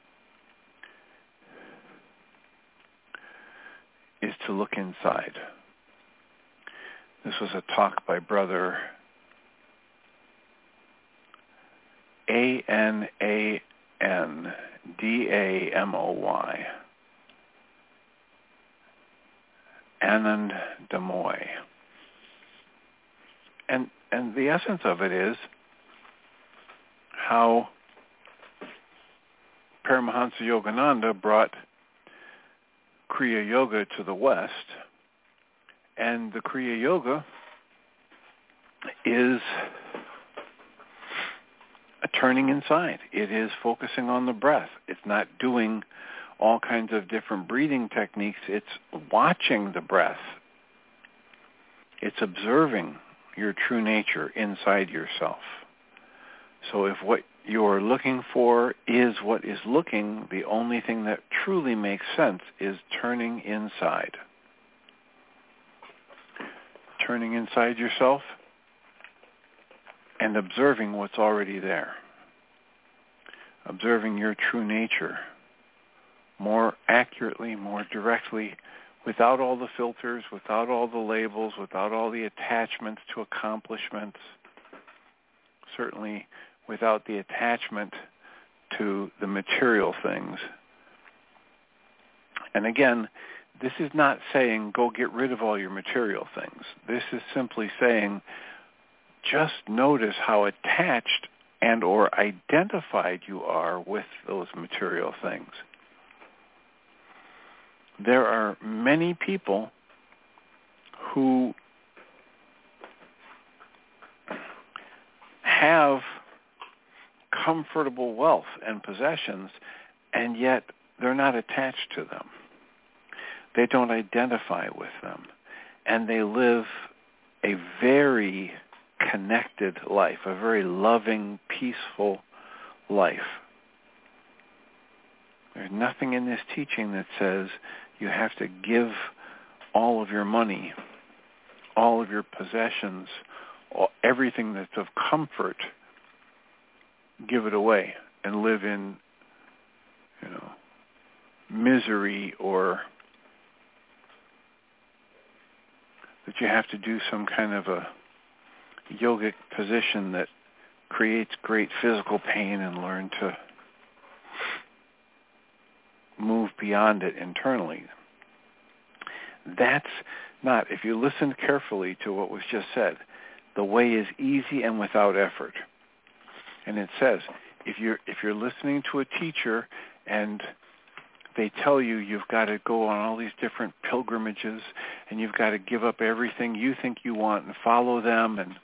is to look inside. This was a talk by Brother A N A N D A M O Y, Anand Damoy. And and the essence of it is how Paramahansa Yogananda brought Kriya Yoga to the West, and the Kriya Yoga is a turning inside. It is focusing on the breath. It's not doing all kinds of different breathing techniques. It's watching the breath. It's observing your true nature inside yourself. So if what you're looking for is what is looking, the only thing that truly makes sense is turning inside. Turning inside yourself and observing what's already there. Observing your true nature more accurately, more directly, without all the filters, without all the labels, without all the attachments to accomplishments, certainly without the attachment to the material things. And again, this is not saying go get rid of all your material things. This is simply saying just notice how attached and or identified you are with those material things. There are many people who have comfortable wealth and possessions, and yet they're not attached to them. They don't identify with them, and they live a very connected life, a very loving, peaceful life. There's nothing in this teaching that says you have to give all of your money, all of your possessions, all, everything that's of comfort, give it away and live in, you know, misery, or that you have to do some kind of a yogic position that creates great physical pain and learn to move beyond it internally. That's not, if you listen carefully to what was just said, the way is easy and without effort. And it says, if you're if you're listening to a teacher and they tell you you've got to go on all these different pilgrimages and you've got to give up everything you think you want and follow them, and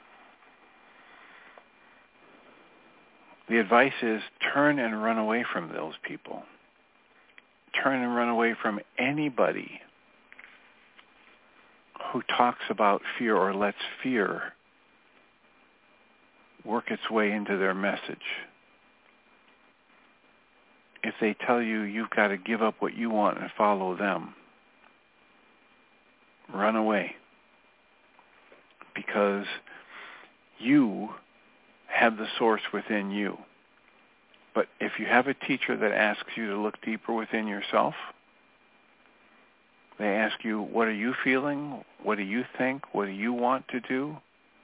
the advice is turn and run away from those people. Turn and run away from anybody who talks about fear or lets fear work its way into their message. if they tell you you've got to give up what you want and follow them, run away. Because you have the source within you. But if you have a teacher that asks you to look deeper within yourself, they ask you, what are you feeling? What do you think? What do you want to do?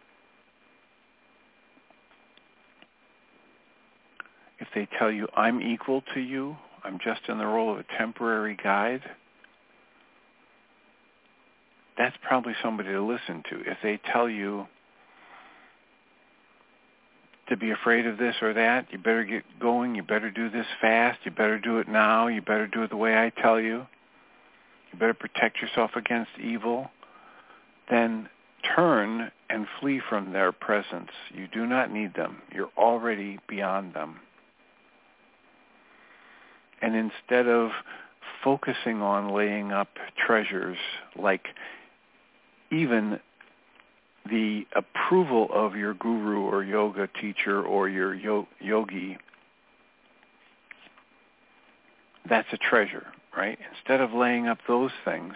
If they tell you, I'm equal to you, I'm just in the role of a temporary guide, that's probably somebody to listen to. If they tell you to be afraid of this or that, you better get going, you better do this fast, you better do it now, you better do it the way I tell you, you better protect yourself against evil, then turn and flee from their presence. You do not need them. You're already beyond them. And instead of focusing on laying up treasures like even the approval of your guru or yoga teacher or your yo- yogi, that's a treasure, right? Instead of laying up those things,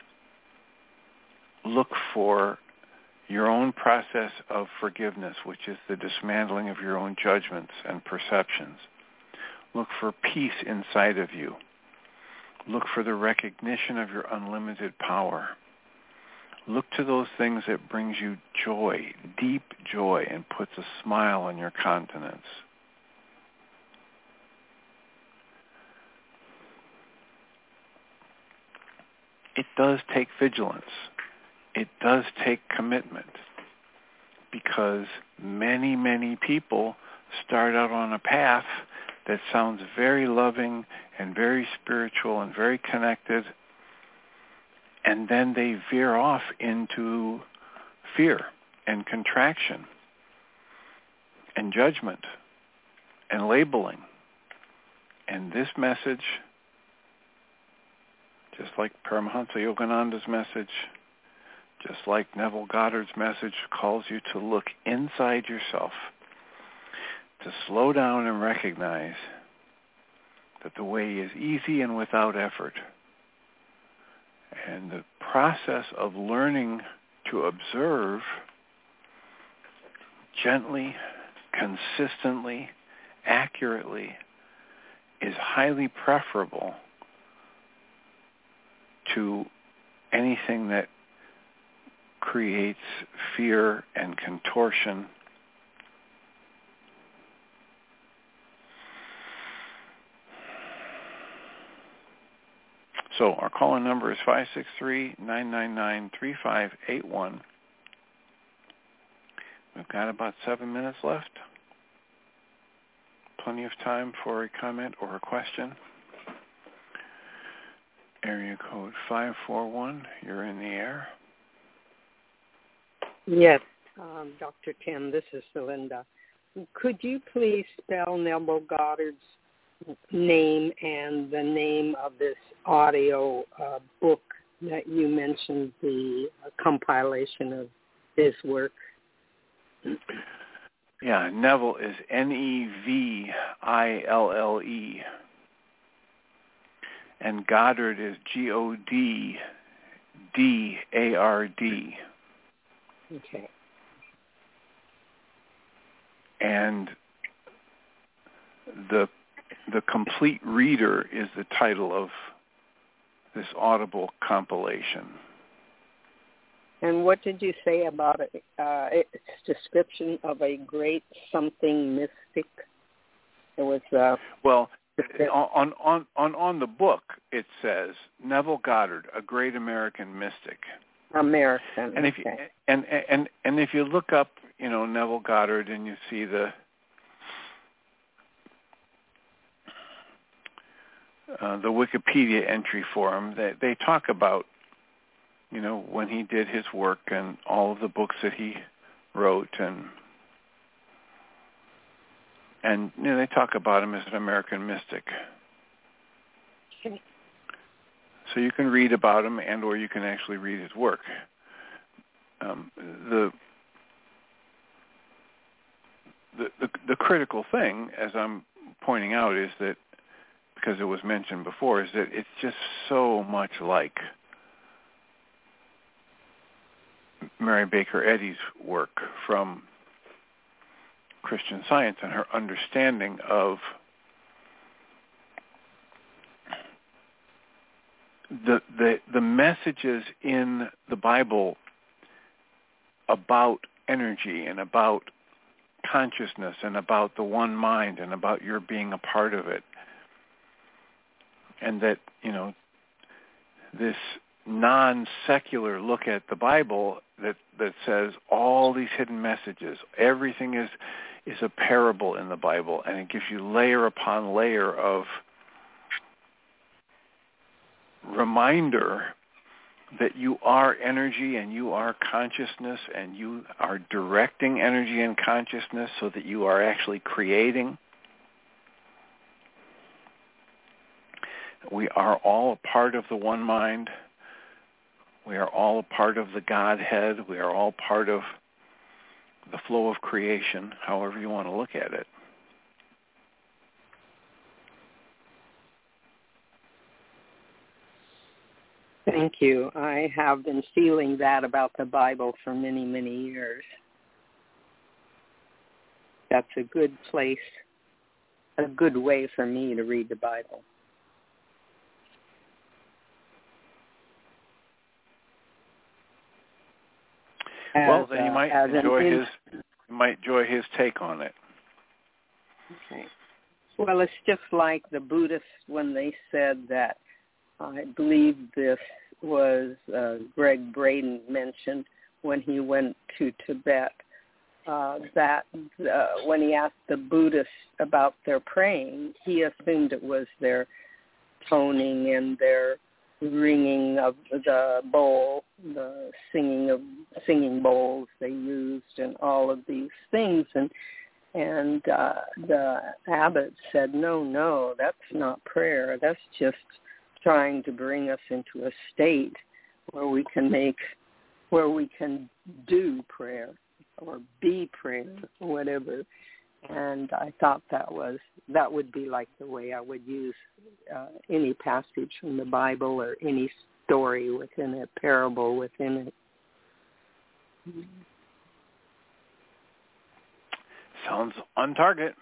look for your own process of forgiveness, which is the dismantling of your own judgments and perceptions. Look for peace inside of you. Look for the recognition of your unlimited power. Look to those things that brings you joy, deep joy, and puts a smile on your countenance. It does take vigilance. It does take commitment, because many, many people start out on a path that sounds very loving and very spiritual and very connected, and then they veer off into fear and contraction and judgment and labeling. And this message, just like Paramahansa Yogananda's message, just like Neville Goddard's message, calls you to look inside yourself, to slow down and recognize that the way is easy and without effort. And the process of learning to observe gently, consistently, accurately is highly preferable to anything that creates fear and contortion. So our call-in number is five six three, nine nine nine, three five eight one. We've got about seven minutes left. Plenty of time for a comment or a question. Area code five four one, you're in the air. Yes, um, Doctor Tim, this is Celinda. Could you please spell Neville Goddard's name and the name of this audio uh, book that you mentioned, the uh, compilation of his work? Yeah, Neville is N E V I L L E. And Goddard is G O D D A R D. Okay. And the the complete reader is the title of this audible compilation. And what did you say about it? Uh, its description of a great something mystic? It was uh, well on on on on the book it says Neville Goddard, a great American mystic. American. And if you, okay. and and and if you look up, you know, Neville Goddard, and you see the uh, the Wikipedia entry for him, they they talk about, you know, when he did his work and all of the books that he wrote, and and you know, they talk about him as an American mystic. Okay. So you can read about him, and or you can actually read his work. Um, the, the the the critical thing, as I'm pointing out, is that because it was mentioned before, is that it's just so much like Mary Baker Eddy's work from Christian Science and her understanding of the the the messages in the Bible about energy and about consciousness and about the one mind and about your being a part of it. And that, you know, this non-secular look at the Bible that, that says all these hidden messages, everything is is a parable in the Bible, and it gives you layer upon layer of reminder that you are energy and you are consciousness and you are directing energy and consciousness so that you are actually creating. We are all a part of the one mind. We are all a part of the Godhead. We are all part of the flow of creation, however you want to look at it. Thank you. I have been feeling that about the Bible for many, many years. That's a good place, a good way for me to read the Bible. As, well, then you might uh, enjoy in, his you might enjoy his take on it. Okay. Well, it's just like the Buddhists when they said that. I believe this was uh, Greg Braden mentioned when he went to Tibet, uh, that uh, when he asked the Buddhists about their praying, he assumed it was their toning and their ringing of the bowl, the singing of singing bowls they used, and all of these things. And and uh, the abbot said, no, no, that's not prayer. That's just trying to bring us into a state where we can make, where we can do prayer or be prayer or whatever. And I thought that was, that would be like the way I would use uh, any passage from the Bible or any story within it, parable within it. Sounds on target.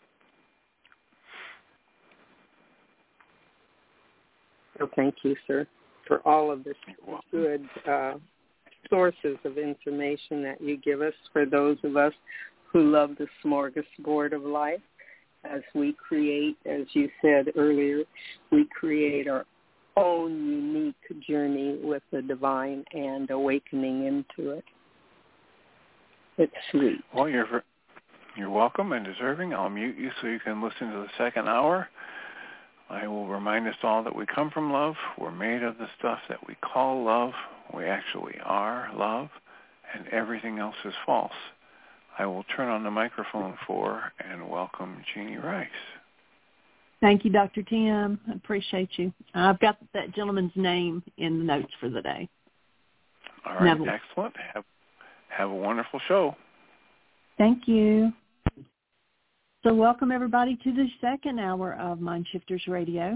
So thank you, sir, for all of this good uh, sources of information that you give us for those of us who love the smorgasbord of life. As we create, as you said earlier, we create our own unique journey with the divine and awakening into it. It's sweet. Well, you're you're welcome and deserving. I'll mute you so you can listen to the second hour. I will remind us all that we come from love. We're made of the stuff that we call love. We actually are love, and everything else is false. I will turn on the microphone for and welcome Jeanie Ryce. Thank you, Doctor Tim. I appreciate you. I've got that gentleman's name in the notes for the day. All right, Neville. Excellent. Have, have a wonderful show. Thank you. So welcome, everybody, to the second hour of Mindshifters Radio.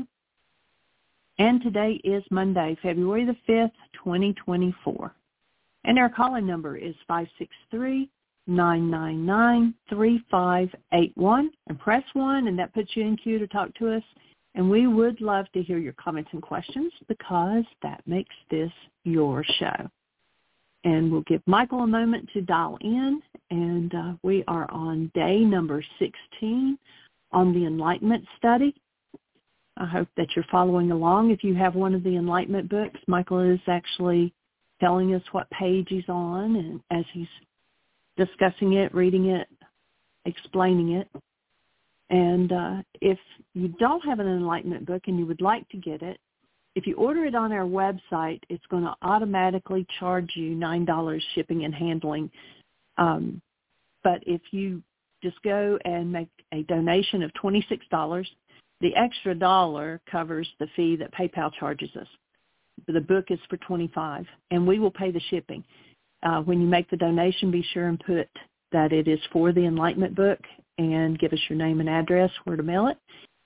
And today is Monday, February the fifth, twenty twenty-four. And our call-in number is five six three, nine nine nine, three five eight one. And press one, and that puts you in queue to talk to us. And we would love to hear your comments and questions because that makes this your show. And we'll give Michael a moment to dial in. And uh, we are on day number sixteen on the Enlightenment study. I hope that you're following along. If you have one of the Enlightenment books, Michael is actually telling us what page he's on, and as he's discussing it, reading it, explaining it. And uh, if you don't have an Enlightenment book and you would like to get it, if you order it on our website, it's going to automatically charge you nine dollars shipping and handling. Um, but if you just go and make a donation of twenty-six dollars, the extra dollar covers the fee that PayPal charges us. The book is for twenty-five dollars, and we will pay the shipping. Uh, when you make the donation, be sure and put that it is for the Enlightenment book and give us your name and address, where to mail it,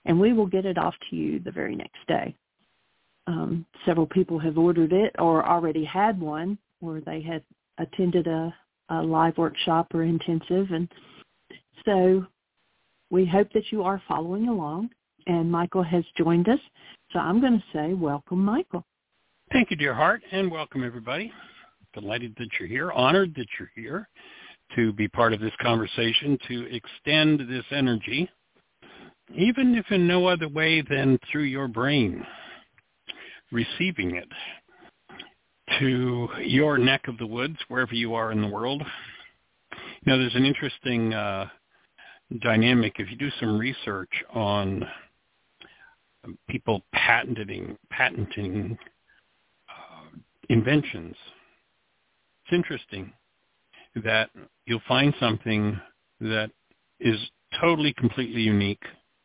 and we will get it off to you the very next day. Um, several people have ordered it or already had one, or they had attended a, a live workshop or intensive. And so we hope that you are following along, and Michael has joined us. So I'm going to say welcome, Michael. Thank you, dear heart, and welcome, everybody. Delighted that you're here, honored that you're here to be part of this conversation, to extend this energy, even if in no other way than through your brain, receiving it to your neck of the woods, wherever you are in the world. You know, there's an interesting uh, dynamic. If you do some research on people patenting, patenting uh, inventions, it's interesting that you'll find something that is totally, completely unique,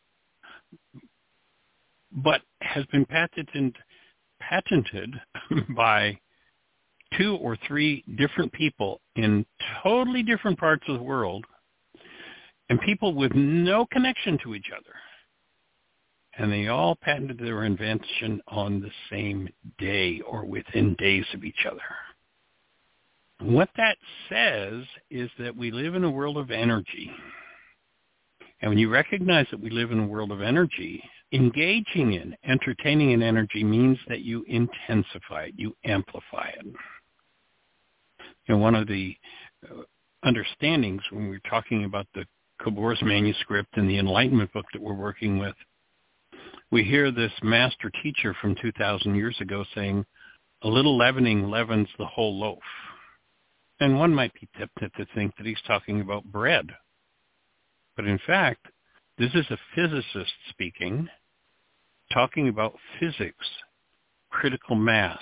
but has been patented patented by two or three different people in totally different parts of the world, and people with no connection to each other. And they all patented their invention on the same day or within days of each other. What that says is that we live in a world of energy. And when you recognize that we live in a world of energy, engaging in, entertaining in energy means that you intensify it, you amplify it. You know, one of the uh, understandings when we're talking about the Khabura's manuscript and the Enlightenment book that we're working with, we hear this master teacher from two thousand years ago saying, a little leavening leavens the whole loaf. And one might be tempted to think that he's talking about bread. But in fact, this is a physicist speaking, talking about physics, critical mass.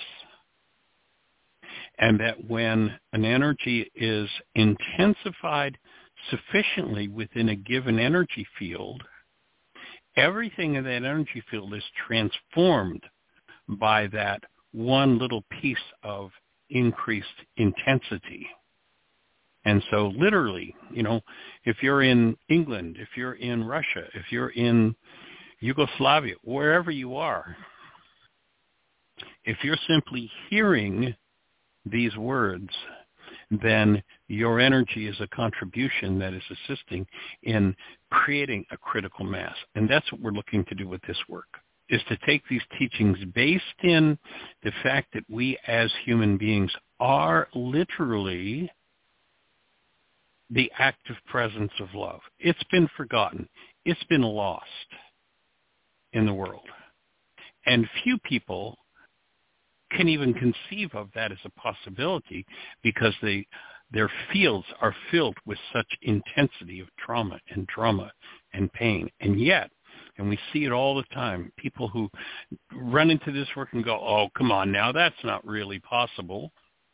And that when an energy is intensified sufficiently within a given energy field, everything in that energy field is transformed by that one little piece of increased intensity. And so literally, you know, if you're in England, if you're in Russia, if you're in Yugoslavia, wherever you are, if you're simply hearing these words, then your energy is a contribution that is assisting in creating a critical mass. And that's what we're looking to do with this work, is to take these teachings based in the fact that we as human beings are literally the active presence of love. It's been forgotten. It's been lost in the world. And few people can even conceive of that as a possibility because they, their fields are filled with such intensity of trauma and drama and pain. And yet, and we see it all the time, people who run into this work and go, oh, come on now, that's not really possible.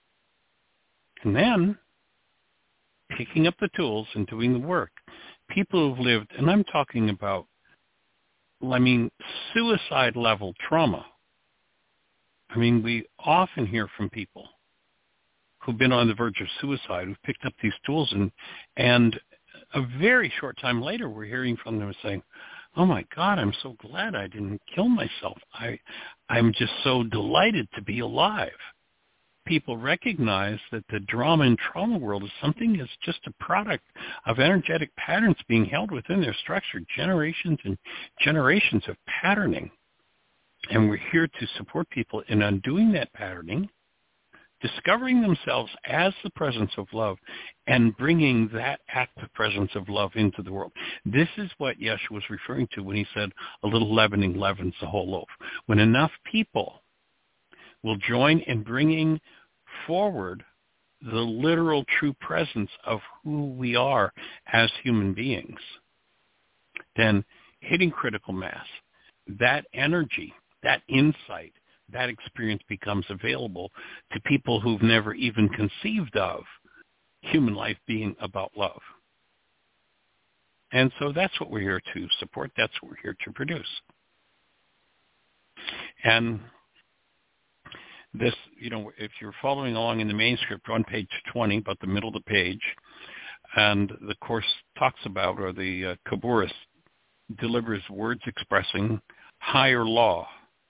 And then picking up the tools and doing the work. People who've lived, and I'm talking about, I mean, suicide-level trauma. I mean, we often hear from people who've been on the verge of suicide, who've picked up these tools, and and a very short time later, we're hearing from them saying, oh, my God, I'm so glad I didn't kill myself. I, I'm just so delighted to be alive. People recognize that the drama and trauma world is something that's just a product of energetic patterns being held within their structure, generations and generations of patterning. And we're here to support people in undoing that patterning, discovering themselves as the presence of love, and bringing that active presence of love into the world. This is what Yeshua was referring to when he said, a little leavening leavens the whole loaf. When enough people will join in bringing forward the literal true presence of who we are as human beings, then hitting critical mass, that energy, that insight, that experience becomes available to people who've never even conceived of human life being about love. And so that's what we're here to support. That's what we're here to produce. And this, you know, if you're following along in the manuscript on page twenty, about the middle of the page, and the course talks about, or the uh, Khabura's delivers words expressing higher law.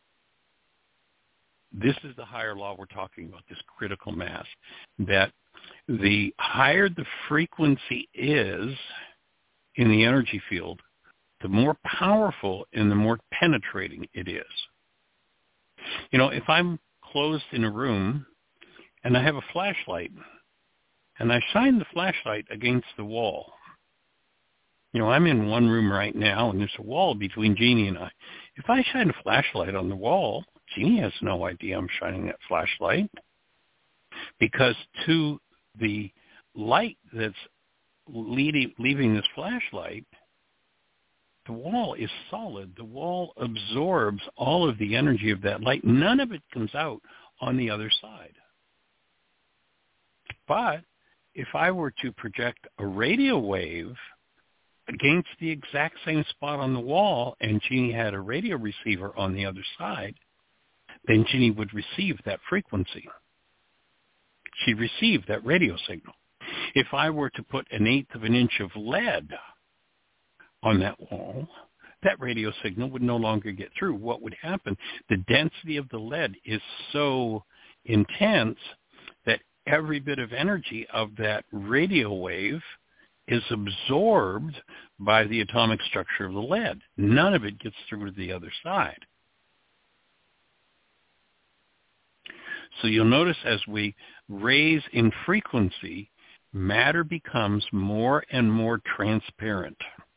This is the higher law we're talking about, this critical mass, that the higher the frequency is in the energy field, the more powerful and the more penetrating it is. You know, if I'm closed in a room and I have a flashlight and I shine the flashlight against the wall, you know, I'm in one room right now and there's a wall between Jeannie and I. If I shine a flashlight on the wall, Jeannie has no idea I'm shining that flashlight, because to the light that's leading, leaving this flashlight, the wall is solid. The wall absorbs all of the energy of that light. None of it comes out on the other side. But if I were to project a radio wave against the exact same spot on the wall and Jeannie had a radio receiver on the other side, then Jeannie would receive that frequency. She'd receive that radio signal. If I were to put an eighth of an inch of lead on that wall, that radio signal would no longer get through. What would happen? The density of the lead is so intense that every bit of energy of that radio wave is absorbed by the atomic structure of the lead. None of it gets through to the other side. So you'll notice as we raise in frequency, matter becomes more and more transparent.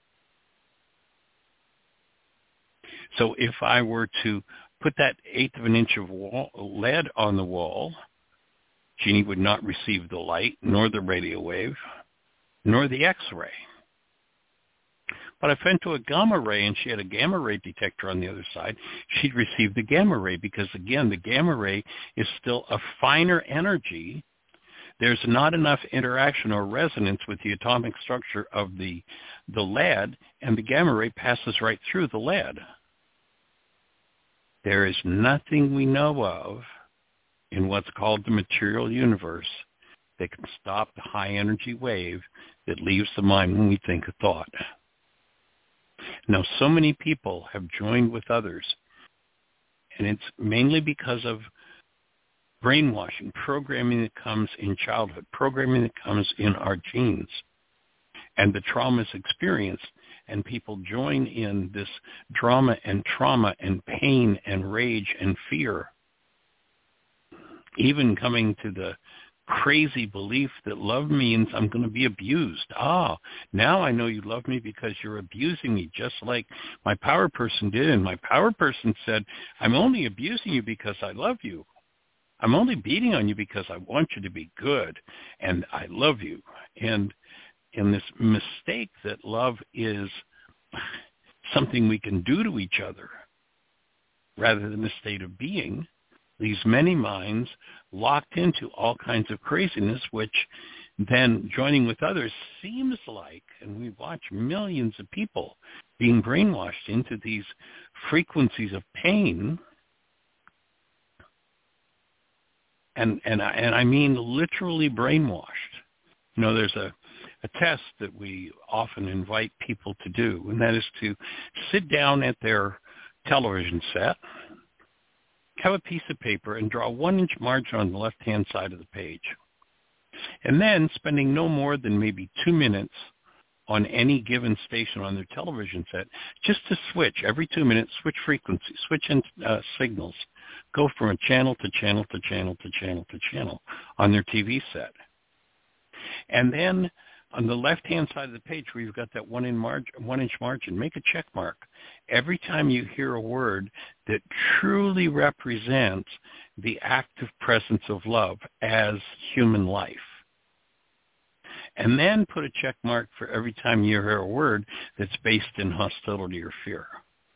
So if I were to put that eighth of an inch of wall, lead on the wall, Jeannie would not receive the light, nor the radio wave, nor the X-ray. But if I went to a gamma ray and she had a gamma ray detector on the other side, she'd receive the gamma ray because, again, the gamma ray is still a finer energy. There's not enough interaction or resonance with the atomic structure of the, the lead, and the gamma ray passes right through the lead. There is nothing we know of in what's called the material universe that can stop the high energy wave that leaves the mind when we think a thought. Now, so many people have joined with others, and it's mainly because of brainwashing, programming that comes in childhood, programming that comes in our genes, and the traumas experienced, and people join in this drama and trauma and pain and rage and fear, even coming to the crazy belief that love means I'm going to be abused. Ah, now I know you love me because you're abusing me, just like my power person did. And my power person said, I'm only abusing you because I love you. I'm only beating on you because I want you to be good, and I love you. And in this mistake that love is something we can do to each other rather than a state of being, leaves many minds locked into all kinds of craziness, which then joining with others seems like, and we watch millions of people being brainwashed into these frequencies of pain. And and I, and I mean literally brainwashed. You know, there's a, a test that we often invite people to do, and that is to sit down at their television set, have a piece of paper, and draw a one-inch margin on the left-hand side of the page. And then spending no more than maybe two minutes on any given station on their television set, just to switch every two minutes, switch frequencies, switch in, uh, signals, go from a channel to channel to channel to channel to channel on their T V set. And then on the left-hand side of the page where you've got that one-inch margin, one-inch margin, make a check mark every time you hear a word that truly represents the active presence of love as human life. And then put a check mark for every time you hear a word that's based in hostility or fear.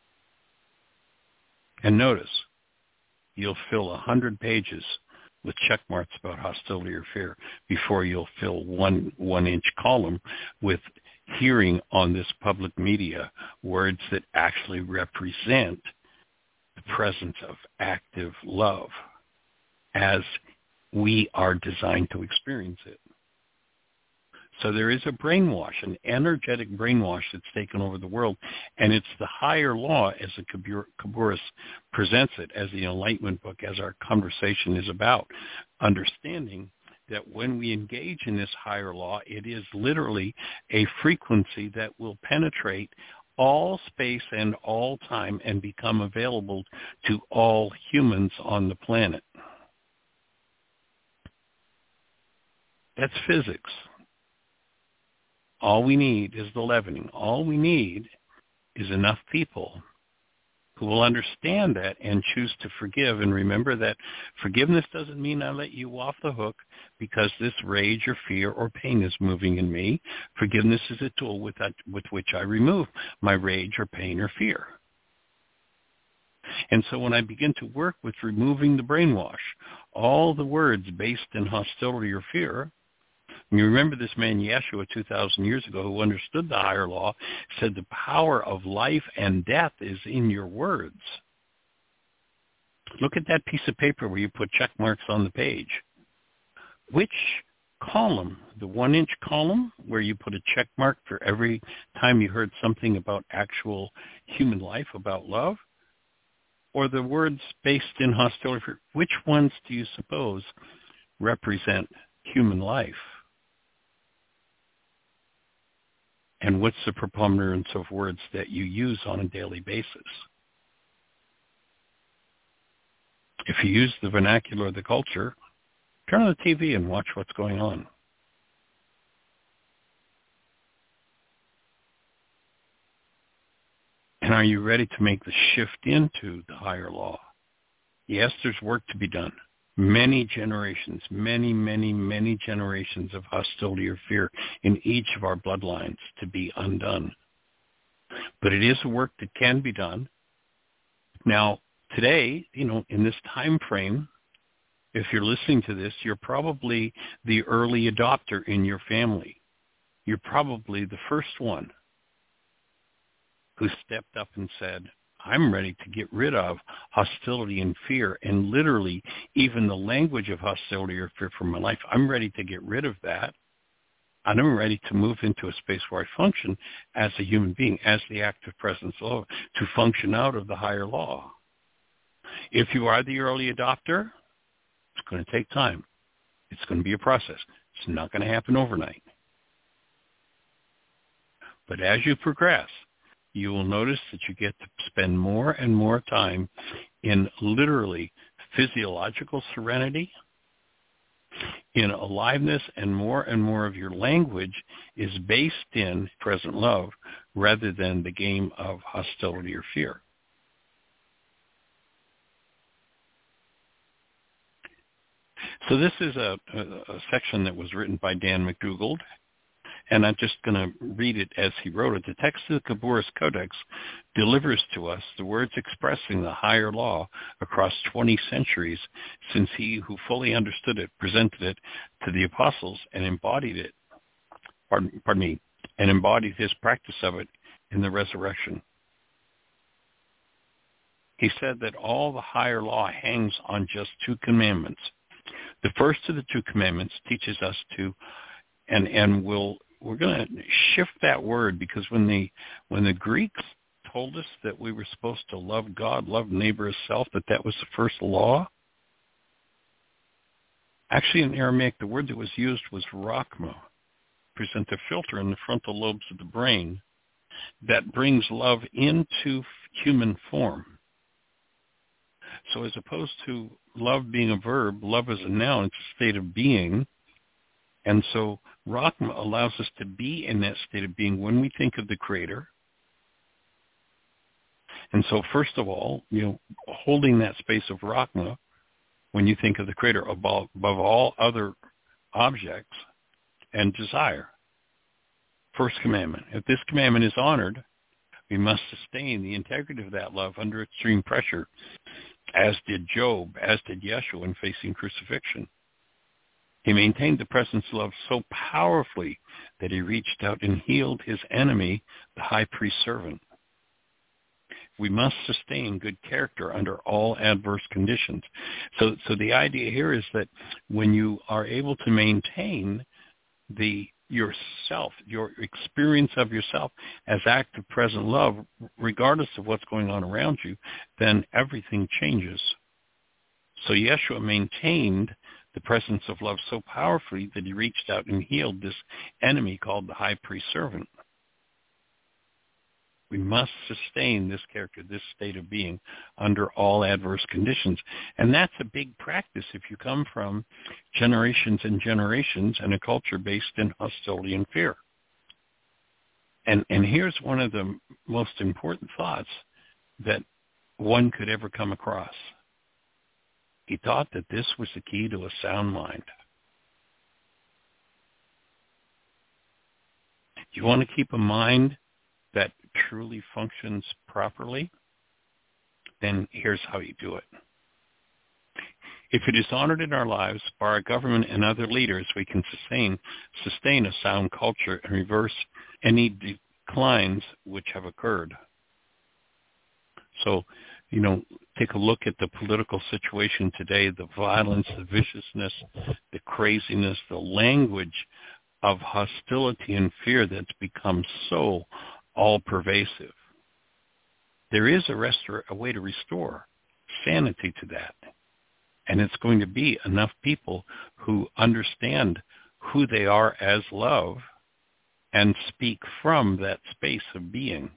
And notice, you'll fill a hundred pages with check marks about hostility or fear before you'll fill one one-inch column with hearing on this public media words that actually represent the presence of active love as we are designed to experience it. So there is a brainwash, an energetic brainwash that's taken over the world, and it's the higher law as the Khabouris presents it, as the Enlightenment book, as our conversation is about, understanding that when we engage in this higher law, it is literally a frequency that will penetrate all space and all time and become available to all humans on the planet. That's physics. All we need is the leavening. All we need is enough people who will understand that and choose to forgive. And remember that forgiveness doesn't mean I let you off the hook because this rage or fear or pain is moving in me. Forgiveness is a tool with, that, with which I remove my rage or pain or fear. And so when I begin to work with removing the brainwash, all the words based in hostility or fear, and you remember this man Yeshua two thousand years ago who understood the higher law, said the power of life and death is in your words. Look at that piece of paper where you put check marks on the page. Which column, the one-inch column where you put a check mark for every time you heard something about actual human life, about love, or the words based in hostility, which ones do you suppose represent human life? And what's the preponderance of words that you use on a daily basis? If you use the vernacular of the culture, turn on the T V and watch what's going on. And are you ready to make the shift into the higher law? Yes, there's work to be done. Many generations, many, many, many generations of hostility or fear in each of our bloodlines to be undone. But it is a work that can be done. Now, today, you know, in this time frame, if you're listening to this, you're probably the early adopter in your family. You're probably the first one who stepped up and said, I'm ready to get rid of hostility and fear, and literally even the language of hostility or fear from my life. I'm ready to get rid of that. And I'm ready to move into a space where I function as a human being, as the active presence of love, to function out of the higher law. If you are the early adopter, it's going to take time. It's going to be a process. It's not going to happen overnight. But as you progress, you will notice that you get to spend more and more time in literally physiological serenity, in aliveness, and more and more of your language is based in present love rather than the game of hostility or fear. So this is a, a, a section that was written by Dan McDougald, and I'm just going to read it as he wrote it. The text of the Khabouris Codex delivers to us the words expressing the higher law across twenty centuries since he who fully understood it presented it to the apostles and embodied it, pardon, pardon me, and embodied his practice of it in the resurrection. He said that all the higher law hangs on just two commandments. The first of the two commandments teaches us to, and and will we're going to shift that word, because when the when the Greeks told us that we were supposed to love God, love neighbor as self, that that was the first law. Actually, in Aramaic, the word that was used was rachma, present a filter in the frontal lobes of the brain that brings love into human form. So as opposed to love being a verb, love is a noun, it's a state of being. And so Rachma allows us to be in that state of being when we think of the Creator. And so first of all, you know, holding that space of Rachma when you think of the Creator above, above all other objects and desire. First commandment. If this commandment is honored, we must sustain the integrity of that love under extreme pressure, as did Job, as did Yeshua in facing crucifixion. He maintained the presence of love so powerfully that he reached out and healed his enemy, the high priest's servant. We must sustain good character under all adverse conditions. So, so the idea here is that when you are able to maintain the yourself, your experience of yourself as active present love, regardless of what's going on around you, then everything changes. So Yeshua maintained the presence of love so powerfully that he reached out and healed this enemy called the high priest servant. We must sustain this character, this state of being, under all adverse conditions. And that's a big practice if you come from generations and generations in a culture based in hostility and fear. And, and here's one of the most important thoughts that one could ever come across. He thought that this was the key to a sound mind. You want to keep a mind that truly functions properly, then here's how you do it. If it is honored in our lives by our government and other leaders, we can sustain, sustain a sound culture and reverse any declines which have occurred. So, you know, take a look at the political situation today, the violence, the viciousness, the craziness, the language of hostility and fear that's become so all-pervasive. There is a, restor- a way to restore sanity to that. And it's going to be enough people who understand who they are as love and speak from that space of being.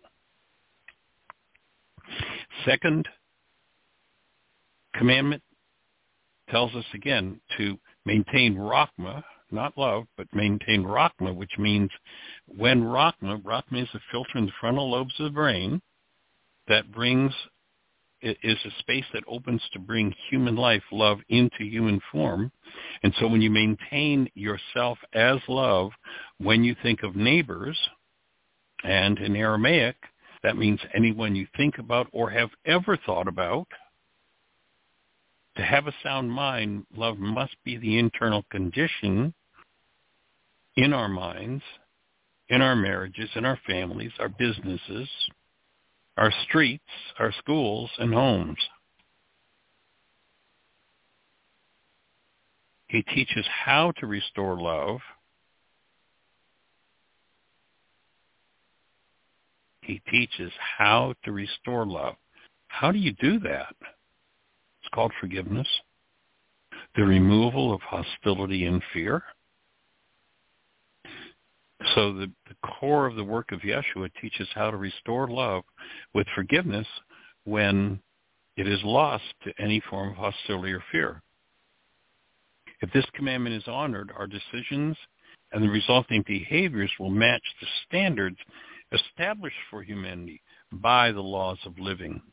Second commandment tells us again to maintain Rachma, not love, but maintain Rachma, which means when Rachma, Rachma is a filter in the frontal lobes of the brain that brings, it is a space that opens to bring human life, love, into human form. And so when you maintain yourself as love, when you think of neighbors, and in Aramaic, that means anyone you think about or have ever thought about, to have a sound mind, love must be the internal condition in our minds, in our marriages, in our families, our businesses, our streets, our schools, and homes. He teaches how to restore love. He teaches how to restore love. How do you do that? It's called forgiveness. The removal of hostility and fear. So the, the core of the work of Yeshua teaches how to restore love with forgiveness when it is lost to any form of hostility or fear. If this commandment is honored, our decisions and the resulting behaviors will match the standards established for humanity by the laws of living.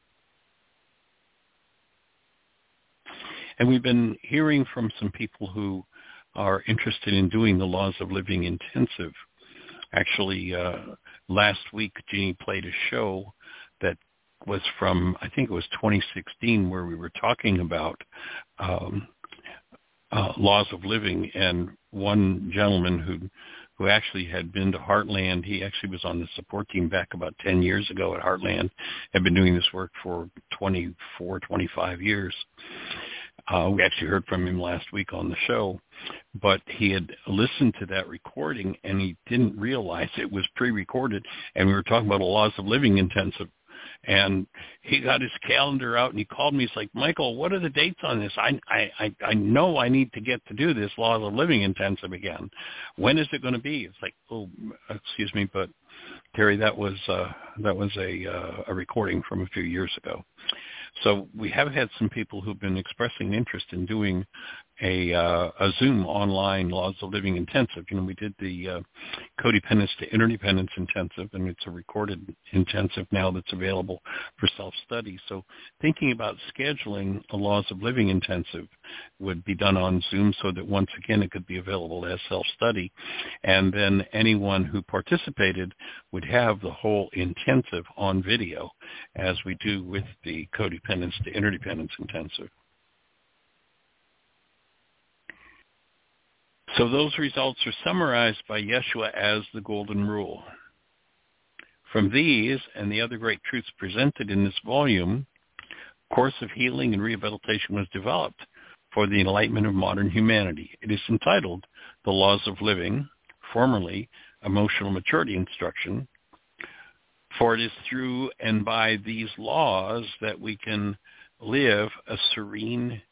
And we've been hearing from some people who are interested in doing the Laws of Living Intensive. Actually, uh, last week, Jeannie played a show that was from, I think it was twenty sixteen, where we were talking about um, uh, Laws of Living. And one gentleman who who actually had been to Heartland, he actually was on the support team back about ten years ago at Heartland, had been doing this work for twenty-four, twenty-five years. Uh, we actually heard from him last week on the show, but he had listened to that recording and he didn't realize it was pre-recorded, and we were talking about a Laws of Living Intensive. And he got his calendar out and he called me. He's like, Michael, what are the dates on this? I I I know I need to get to do this Laws of Living Intensive again. When is it going to be? It's like, oh, excuse me, but Terry, that was uh, that was a uh, a recording from a few years ago. So we have had some people who've been expressing interest in doing a, uh, a Zoom online Laws of Living Intensive. You know, we did the uh, Codependence to Interdependence Intensive, and it's a recorded intensive now that's available for self-study. So thinking about scheduling a Laws of Living Intensive would be done on Zoom so that once again it could be available as self-study. And then anyone who participated would have the whole intensive on video, as we do with the Codependence to Interdependence Intensive. So those results are summarized by Yeshua as the Golden Rule. From these and the other great truths presented in this volume, a course of healing and rehabilitation was developed for the enlightenment of modern humanity. It is entitled The Laws of Living formerly emotional maturity instruction. For it is through and by these laws that we can live a serene,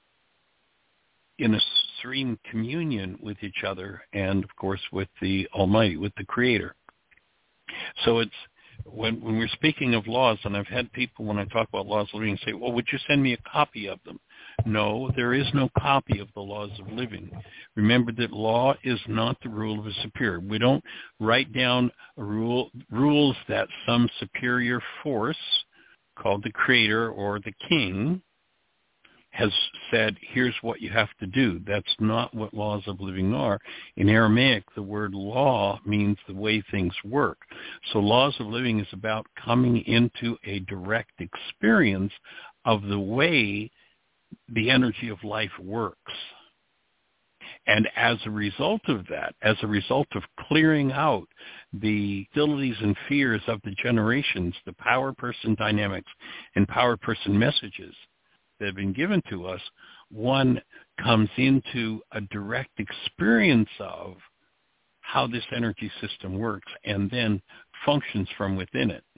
in a serene communion with each other and, of course, with the Almighty, with the Creator. So it's, when, when we're speaking of laws, and I've had people, when I talk about laws of living, say, well, would you send me a copy of them? No, there is no copy of the laws of living. Remember that law is not the rule of a superior. We don't write down a rule, rules that some superior force, called the Creator or the King, has said, here's what you have to do. That's not what laws of living are. In Aramaic, the word law means the way things work. So laws of living is about coming into a direct experience of the way the energy of life works. And as a result of that, as a result of clearing out the abilities and fears of the generations, the power person dynamics and power person messages that have been given to us, one comes into a direct experience of how this energy system works and then functions from within it.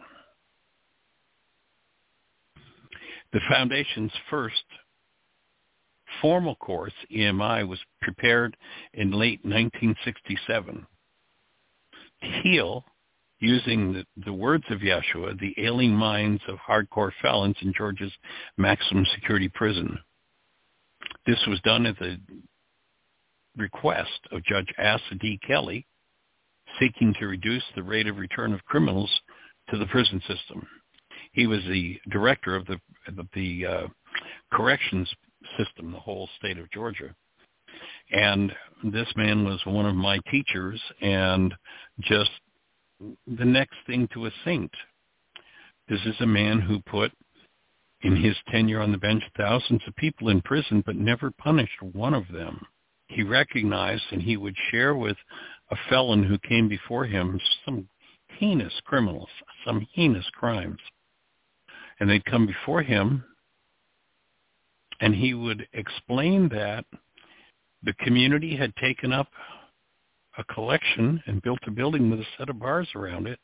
The Foundation's first formal course, E M I, was prepared in late nineteen sixty-seven to heal, using the, the words of Yeshua, the ailing minds of hardcore felons in Georgia's maximum security prison. This was done at the request of Judge Asa D. Kelly, seeking to reduce the rate of return of criminals to the prison system. He was the director of the, of the uh, corrections system, the whole state of Georgia. And this man was one of my teachers and just the next thing to a saint. This is a man who put, in his tenure on the bench, thousands of people in prison, but never punished one of them. He recognized, and he would share with a felon who came before him some heinous criminals, some heinous crimes. And they'd come before him, and he would explain that the community had taken up a collection and built a building with a set of bars around it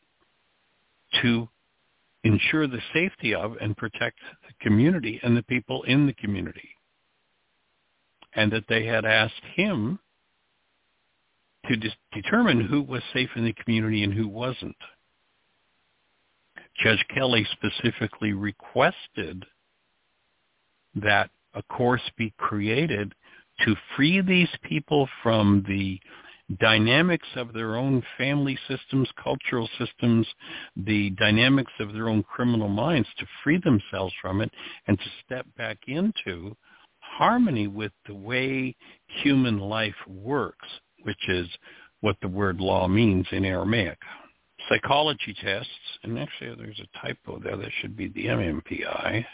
to ensure the safety of and protect the community and the people in the community. And that they had asked him to de- determine who was safe in the community and who wasn't. Judge Kelly specifically requested that a course be created to free these people from the dynamics of their own family systems, cultural systems, the dynamics of their own criminal minds, to free themselves from it and to step back into harmony with the way human life works, which is what the word law means in Aramaic. Psychology tests, and actually there's a typo there, that should be the M M P I,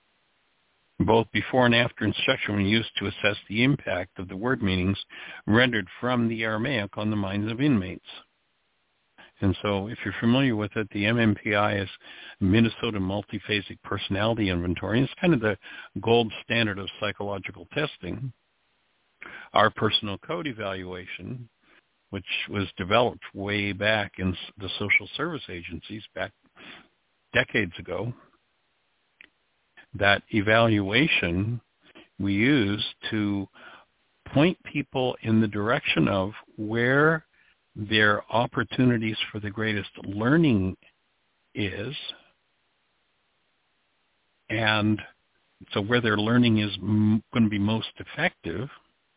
both before and after instruction were used to assess the impact of the word meanings rendered from the Aramaic on the minds of inmates. And so if you're familiar with it, the M M P I is Minnesota Multiphasic Personality Inventory. It's kind of the gold standard of psychological testing. Our personal code evaluation, which was developed way back in the social service agencies back decades ago, that evaluation we use to point people in the direction of where their opportunities for the greatest learning is, and so where their learning is m- going to be most effective.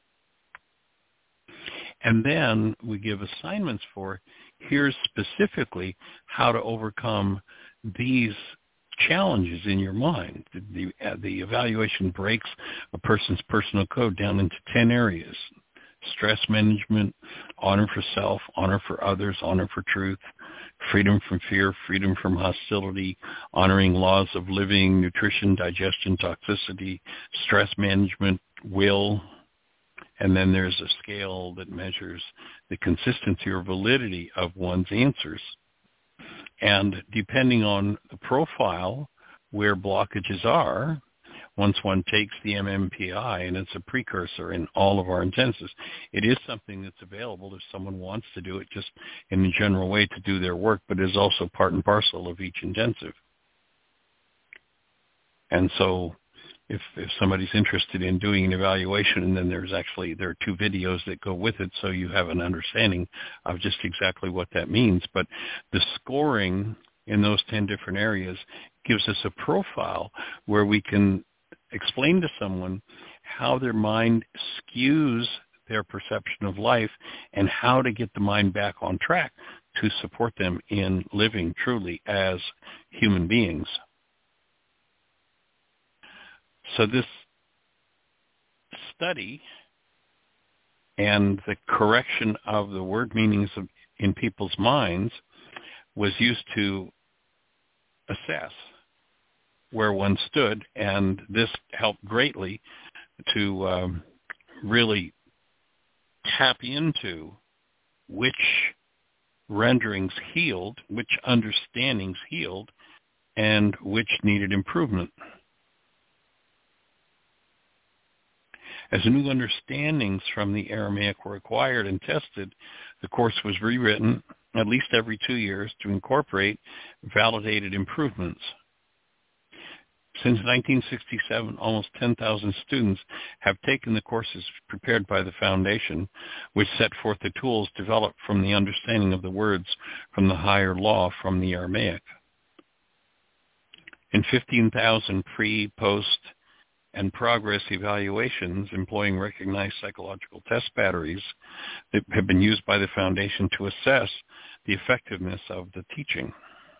And then we give assignments for, here's specifically how to overcome these challenges in your mind. The, the, the evaluation breaks a person's personal code down into ten areas: stress management, honor for self, honor for others, honor for truth, freedom from fear, freedom from hostility, honoring laws of living, nutrition, digestion, toxicity, stress management, will. And then there's a scale that measures the consistency or validity of one's answers. And depending on the profile where blockages are, once one takes the M M P I, and it's a precursor in all of our intensives. It is something that's available if someone wants to do it just in a general way to do their work, but is also part and parcel of each intensive. And so if if somebody's interested in doing an evaluation, and then there's actually, there are two videos that go with it, so you have an understanding of just exactly what that means. But the scoring in those ten different areas gives us a profile where we can explain to someone how their mind skews their perception of life and how to get the mind back on track to support them in living truly as human beings. So this study and the correction of the word meanings of, in people's minds was used to assess where one stood, and this helped greatly to um, really tap into which renderings healed, which understandings healed, and which needed improvement. As new understandings from the Aramaic were acquired and tested, the course was rewritten at least every two years to incorporate validated improvements. Since nineteen sixty-seven, almost ten thousand students have taken the courses prepared by the Foundation, which set forth the tools developed from the understanding of the words from the higher law from the Aramaic. In fifteen thousand pre, post, and progress evaluations employing recognized psychological test batteries that have been used by the Foundation to assess the effectiveness of the teaching.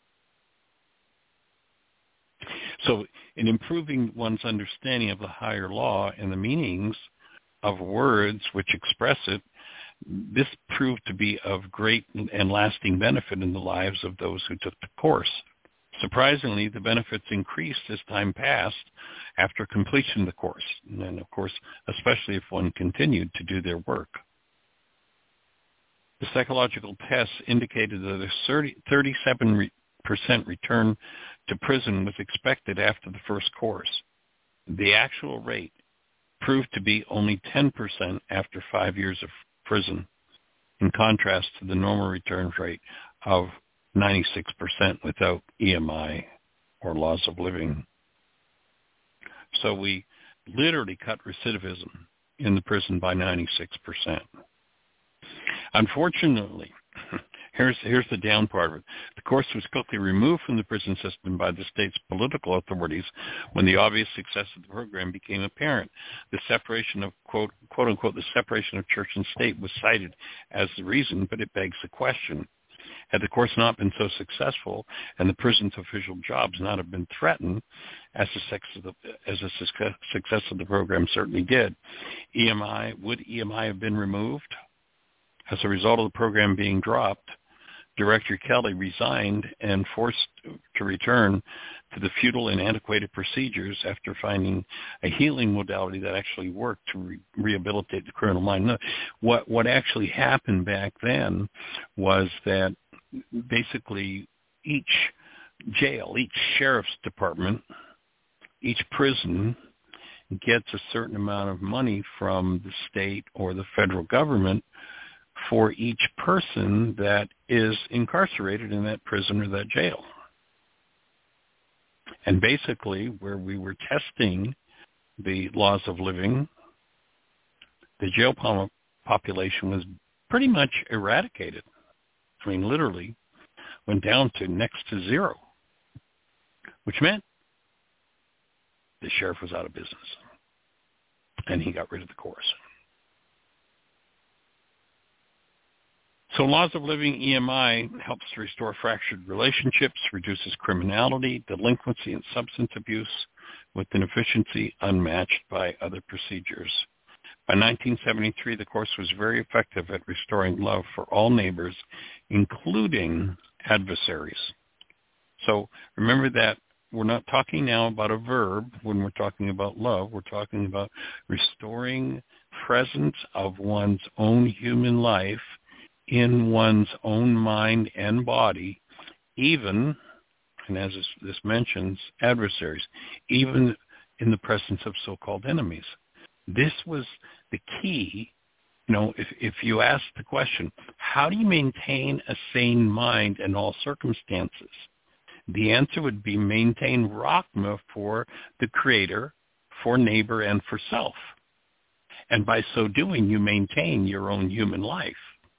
So in improving one's understanding of the higher law and the meanings of words which express it, this proved to be of great and lasting benefit in the lives of those who took the course. Surprisingly, the benefits increased as time passed after completion of the course, and of course, especially if one continued to do their work. The psychological tests indicated that a thirty-seven percent return to prison was expected after the first course. The actual rate proved to be only ten percent after five years of prison, in contrast to the normal return rate of ninety-six percent without E M I or laws of living. So we literally cut recidivism in the prison by ninety-six percent. Unfortunately, here's, here's the down part of it. The course was quickly removed from the prison system by the state's political authorities when the obvious success of the program became apparent. The separation of, quote, quote unquote, the separation of church and state was cited as the reason, but it begs the question. Had the course not been so successful and the prison's official jobs not have been threatened, as the, sex of the, as the success, success of the program certainly did, E M I, would E M I have been removed? As a result of the program being dropped, Director Kelly resigned and forced to return to the futile and antiquated procedures after finding a healing modality that actually worked to re- rehabilitate the criminal mind. No, what, what actually happened back then was that basically each jail, each sheriff's department, each prison gets a certain amount of money from the state or the federal government for each person that is incarcerated in that prison or that jail. And basically, where we were testing the laws of living, the jail population was pretty much eradicated. I mean, literally went down to next to zero, which meant the sheriff was out of business, and he got rid of the course. So Laws of Living E M I helps to restore fractured relationships, reduces criminality, delinquency, and substance abuse with an efficiency unmatched by other procedures. By nineteen seventy-three, the course was very effective at restoring love for all neighbors, including adversaries. So remember that we're not talking now about a verb when we're talking about love. We're talking about restoring presence of one's own human life in one's own mind and body, even, and as this, this mentions, adversaries, even in the presence of so-called enemies. This was the key. You know, if, if you ask the question, how do you maintain a sane mind in all circumstances? The answer would be maintain Rachma for the Creator, for neighbor, and for self. And by so doing, you maintain your own human life.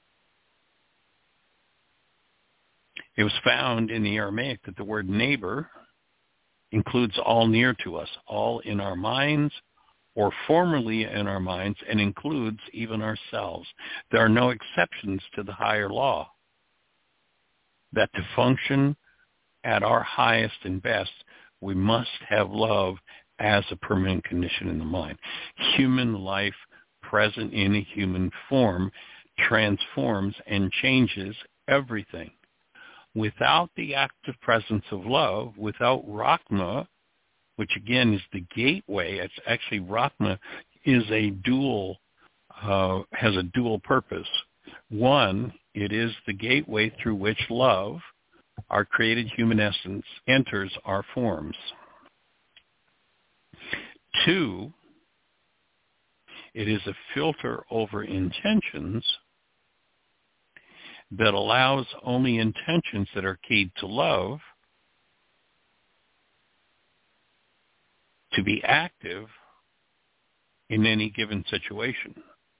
It was found in the Aramaic that the word neighbor includes all near to us, all in our minds, or formerly in our minds, and includes even ourselves. There are no exceptions to the higher law, that to function at our highest and best, we must have love as a permanent condition in the mind. Human life present in a human form transforms and changes everything. Without the active presence of love, without Rachma, which again is the gateway. It's actually Rachma is a dual, uh, has a dual purpose. One, it is the gateway through which love, our created human essence, enters our forms. Two, it is a filter over intentions that allows only intentions that are keyed to love to be active in any given situation.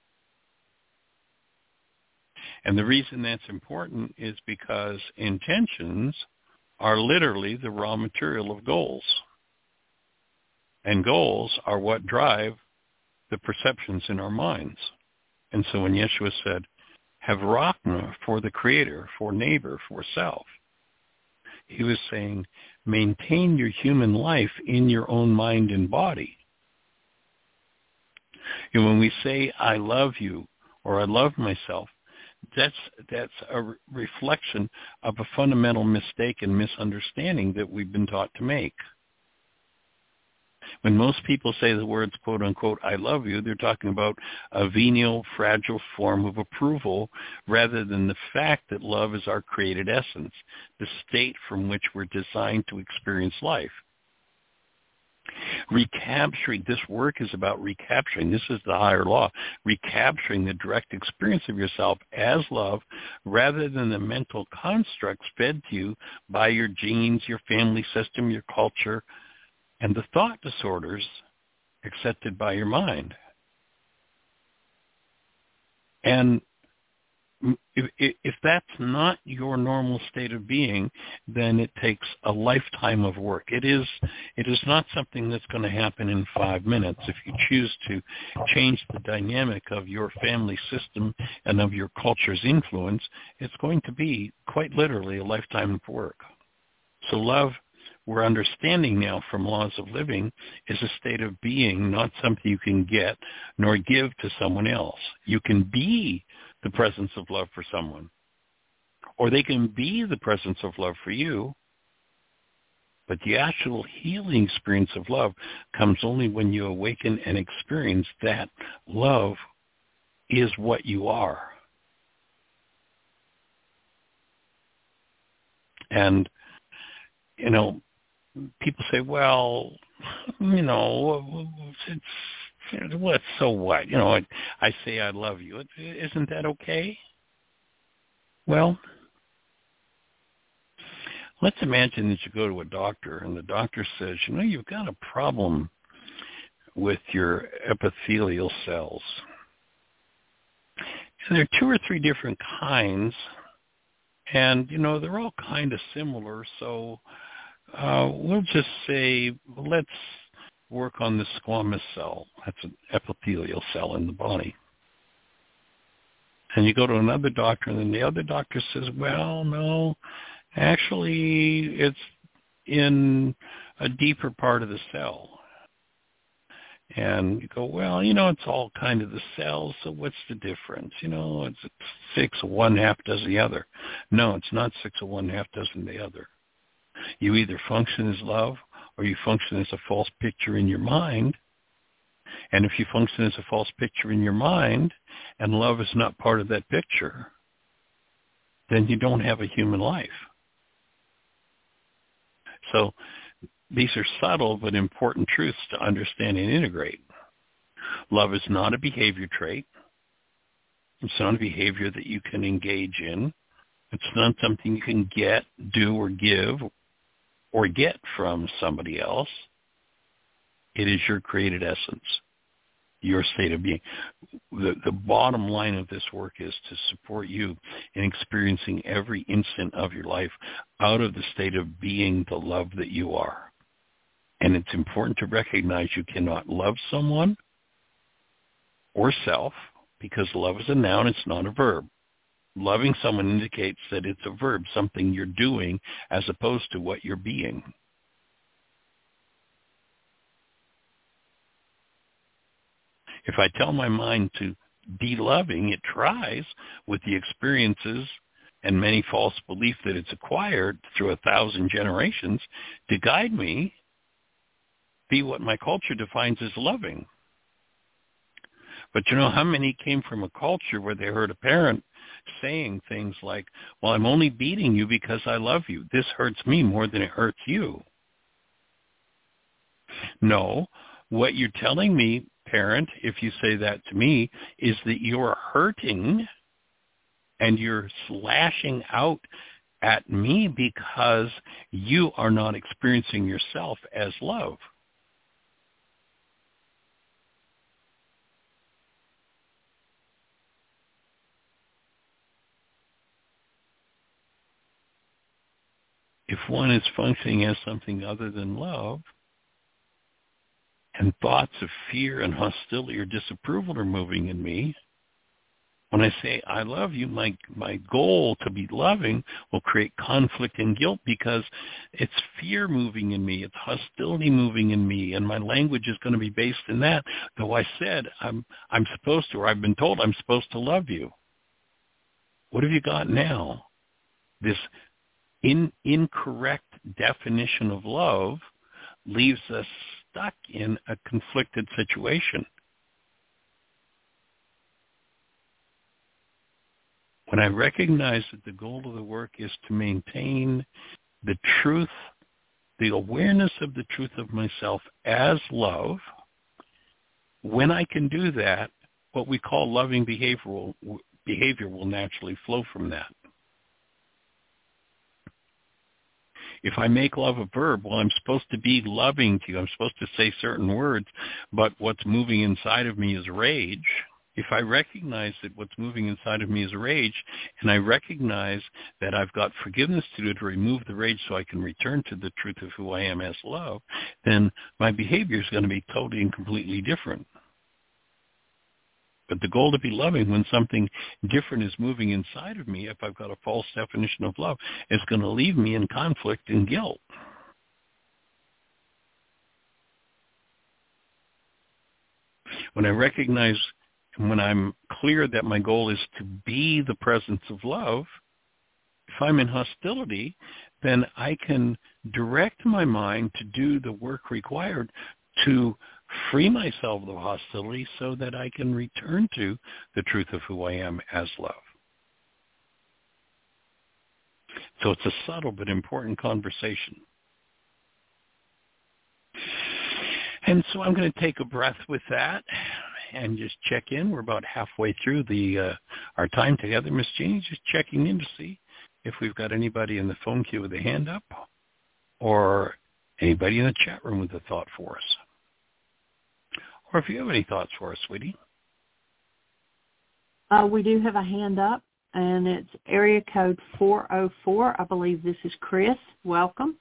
And the reason that's important is because intentions are literally the raw material of goals. And goals are what drive the perceptions in our minds. And so when Yeshua said, have Rachma for the Creator, for neighbor, for self, he was saying, maintain your human life in your own mind and body. And when we say, I love you, or I love myself, that's that's a re- reflection of a fundamental mistake and misunderstanding that we've been taught to make. When most people say the words, quote unquote, I love you, they're talking about a venial, fragile form of approval rather than the fact that love is our created essence, the state from which we're designed to experience life. Recapturing, this work is about recapturing, this is the higher law, recapturing the direct experience of yourself as love rather than the mental constructs fed to you by your genes, your family system, your culture, and the thought disorders accepted by your mind. And if, if that's not your normal state of being, then it takes a lifetime of work. It is, it is not something that's going to happen in five minutes. If you choose to change the dynamic of your family system and of your culture's influence, it's going to be quite literally a lifetime of work. So love, we're understanding now from Laws of Living, is a state of being, not something you can get nor give to someone else. You can be the presence of love for someone, or they can be the presence of love for you, but the actual healing experience of love comes only when you awaken and experience that love is what you are. And, you know, people say, well, you know, it's, what, so what? You know, I, I say I love you. Isn't that okay? Well, let's imagine that you go to a doctor and the doctor says, you know, you've got a problem with your epithelial cells. And there are two or three different kinds, and, you know, they're all kind of similar, so uh, we'll just say, let's work on the squamous cell. That's an epithelial cell in the body. And you go to another doctor, and then the other doctor says, well, no, actually it's in a deeper part of the cell. And you go, well, you know, it's all kind of the cells, so what's the difference? You know, it's six of one, half does the other. No, it's not six of one, half dozen the other. You either function as love, or you function as a false picture in your mind. And if you function as a false picture in your mind, and love is not part of that picture, then you don't have a human life. So these are subtle but important truths to understand and integrate. Love is not a behavior trait. It's not a behavior that you can engage in. It's not something you can get, do, or give, or get from somebody else. It is your created essence, your state of being. The, the bottom line of this work is to support you in experiencing every instant of your life out of the state of being the love that you are. And it's important to recognize you cannot love someone or self, because love is a noun, it's not a verb. Loving someone indicates that it's a verb, something you're doing as opposed to what you're being. If I tell my mind to be loving, it tries with the experiences and many false beliefs that it's acquired through a thousand generations to guide me, be what my culture defines as loving. But you know how many came from a culture where they heard a parent saying things like, well, I'm only beating you because I love you. This hurts me more than it hurts you. No, what you're telling me, parent, if you say that to me, is that you're hurting and you're slashing out at me because you are not experiencing yourself as love. If one is functioning as something other than love, and thoughts of fear and hostility or disapproval are moving in me, when I say I love you, my my goal to be loving will create conflict and guilt because it's fear moving in me, it's hostility moving in me, and my language is going to be based in that. Though I said I'm I'm supposed to, or I've been told I'm supposed to love you. What have you got now? This in, incorrect definition of love leaves us stuck in a conflicted situation. When I recognize that the goal of the work is to maintain the truth, the awareness of the truth of myself as love, when I can do that, what we call loving behavior will, behavior will naturally flow from that. If I make love a verb, well, I'm supposed to be loving to you. I'm supposed to say certain words, but what's moving inside of me is rage. If I recognize that what's moving inside of me is rage, and I recognize that I've got forgiveness to do to remove the rage so I can return to the truth of who I am as love, then my behavior is going to be totally and completely different. But the goal to be loving when something different is moving inside of me, if I've got a false definition of love, is going to leave me in conflict and guilt. When I recognize, when I'm clear that my goal is to be the presence of love, if I'm in hostility, then I can direct my mind to do the work required to free myself of the hostility so that I can return to the truth of who I am as love. So it's a subtle but important conversation. And so I'm going to take a breath with that and just check in. We're about halfway through the uh, our time together. Miss Jeannie, just checking in to see if we've got anybody in the phone queue with a hand up or anybody in the chat room with a thought for us. Or if you have any thoughts for us, sweetie. Uh, we do have a hand up, and it's area code four oh four. I believe this is Chris. Welcome.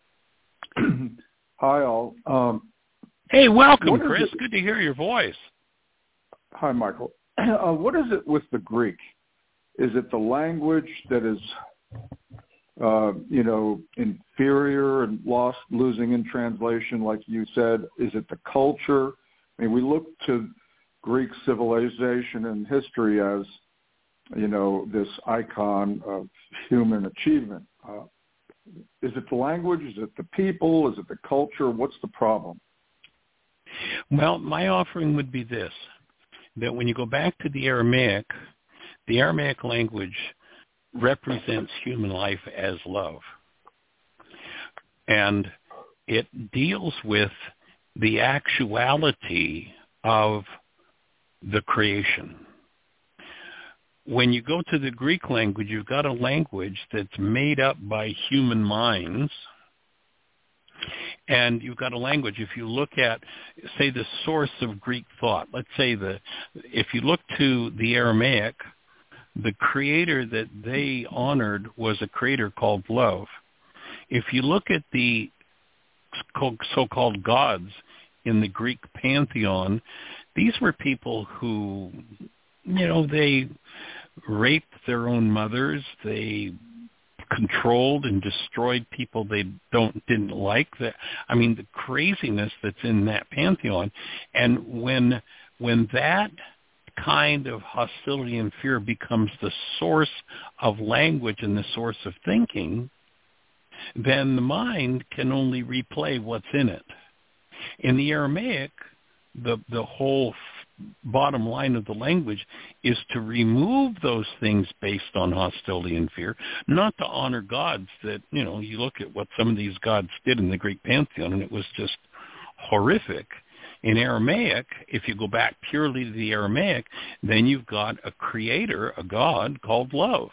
Hi, all. Um, hey, welcome, Chris. Good to hear your voice. Hi, Michael. Uh, what is it with the Greek? Is it the language that is, uh, you know, inferior and lost, losing in translation, like you said? Is it the culture? I mean, we look to Greek civilization and history as, you know, this icon of human achievement. Uh, is it the language? Is it the people? Is it the culture? What's the problem? Well, my offering would be this, that when you go back to the Aramaic, the Aramaic language represents human life as love. And it deals with the actuality of the creation. When you go to the Greek language, you've got a language that's made up by human minds. And you've got a language, if you look at, say, the source of Greek thought, let's say the, if you look to the Aramaic, the creator that they honored was a creator called love. If you look at the so-called gods in the Greek pantheon, these were people who, you know, they raped their own mothers, they controlled and destroyed people they don't didn't like. That I mean, the craziness that's in that pantheon. And when when that kind of hostility and fear becomes the source of language and the source of thinking, then the mind can only replay what's in it. In the Aramaic, the the whole bottom line of the language is to remove those things based on hostility and fear, not to honor gods that, you know, you look at what some of these gods did in the Greek pantheon, and it was just horrific. In Aramaic, if you go back purely to the Aramaic, then you've got a creator, a god called love,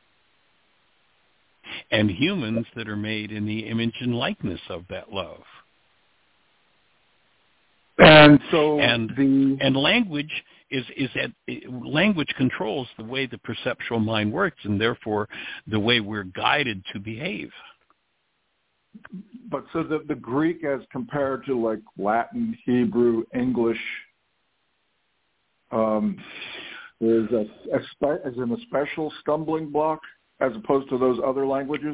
and humans that are made in the image and likeness of that love. And so and the and language is is at language controls the way the perceptual mind works, and therefore the way we're guided to behave. But so the the Greek as compared to like Latin, Hebrew, English, um, is a, a spe- as in a special stumbling block as opposed to those other languages.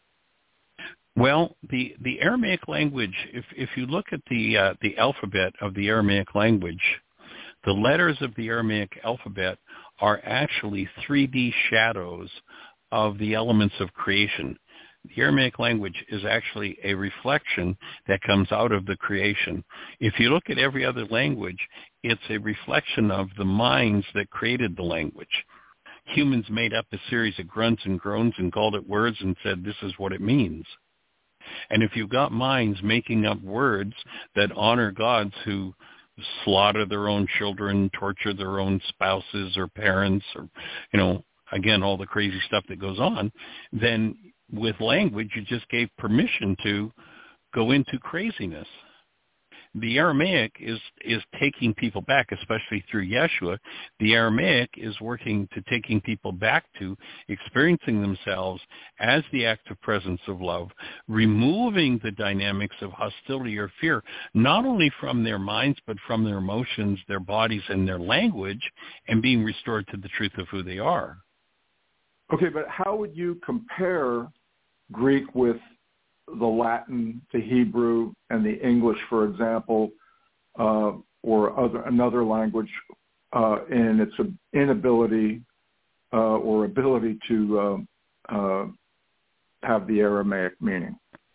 Well, the, the Aramaic language, if if you look at the uh, the alphabet of the Aramaic language, the letters of the Aramaic alphabet are actually three D shadows of the elements of creation. The Aramaic language is actually a reflection that comes out of the creation. If you look at every other language, it's a reflection of the minds that created the language. Humans made up a series of grunts and groans and called it words and said, this is what it means. And if you've got minds making up words that honor gods who slaughter their own children, torture their own spouses or parents, or, you know, again, all the crazy stuff that goes on, then with language, you just gave permission to go into craziness. The Aramaic is, is taking people back, especially through Yeshua. The Aramaic is working to taking people back to experiencing themselves as the active presence of love, removing the dynamics of hostility or fear, not only from their minds, but from their emotions, their bodies, and their language, and being restored to the truth of who they are. Okay, but how would you compare Greek with the Latin, the Hebrew, and the English, for example, uh, or other another language uh, in its inability uh, or ability to uh, uh, have the Aramaic meaning?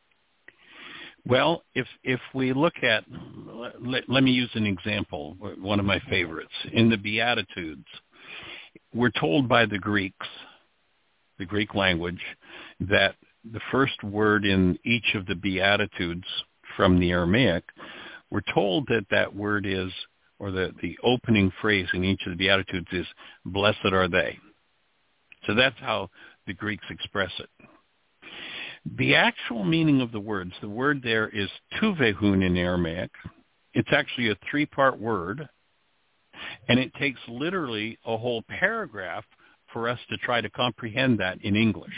Well, if if we look at, let, let me use an example, one of my favorites. In the Beatitudes, we're told by the Greeks, the Greek language, that the first word in each of the Beatitudes from the Aramaic, we're told that that word is, or the, the opening phrase in each of the Beatitudes is, blessed are they. So that's how the Greeks express it. The actual meaning of the words, the word there is tuvehun in Aramaic. It's actually a three-part word, and it takes literally a whole paragraph for us to try to comprehend that in English.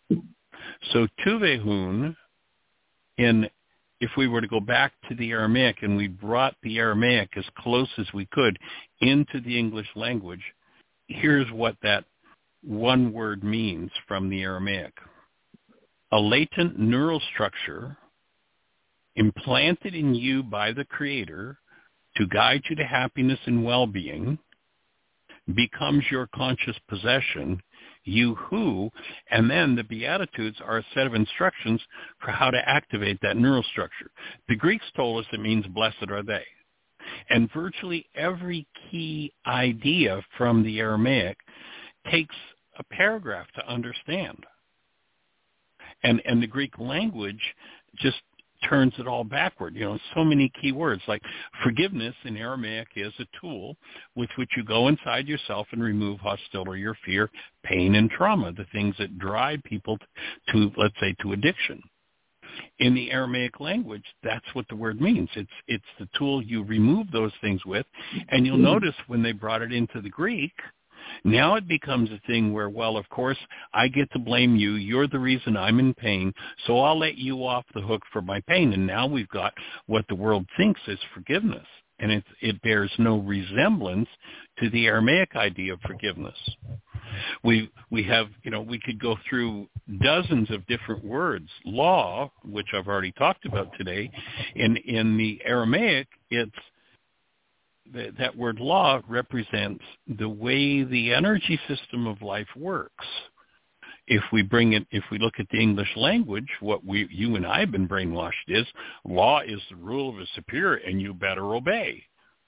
So tuvehun, in if we were to go back to the Aramaic and we brought the Aramaic as close as we could into the English language, here's what that one word means from the Aramaic. A latent neural structure implanted in you by the Creator to guide you to happiness and well-being becomes your conscious possession, you who, and then the Beatitudes are a set of instructions for how to activate that neural structure. The Greeks told us it means blessed are they. And virtually every key idea from the Aramaic takes a paragraph to understand. And, and the Greek language just turns it all backward. You know, so many key words like forgiveness in Aramaic is a tool with which you go inside yourself and remove hostility or fear, pain, and trauma, the things that drive people to, let's say, to addiction. In the Aramaic language, that's what the word means. It's it's the tool you remove those things with. And you'll notice when they brought it into the Greek, now it becomes a thing where, well, of course, I get to blame you. You're the reason I'm in pain, so I'll let you off the hook for my pain. And now we've got what the world thinks is forgiveness. And it, it bears no resemblance to the Aramaic idea of forgiveness. We we have, you know, we could go through dozens of different words. Law, which I've already talked about today, in, in the Aramaic, it's the, that word law represents the way the energy system of life works. If we bring it, if we look at the English language, what we, you and I have been brainwashed is law is the rule of a superior and you better obey.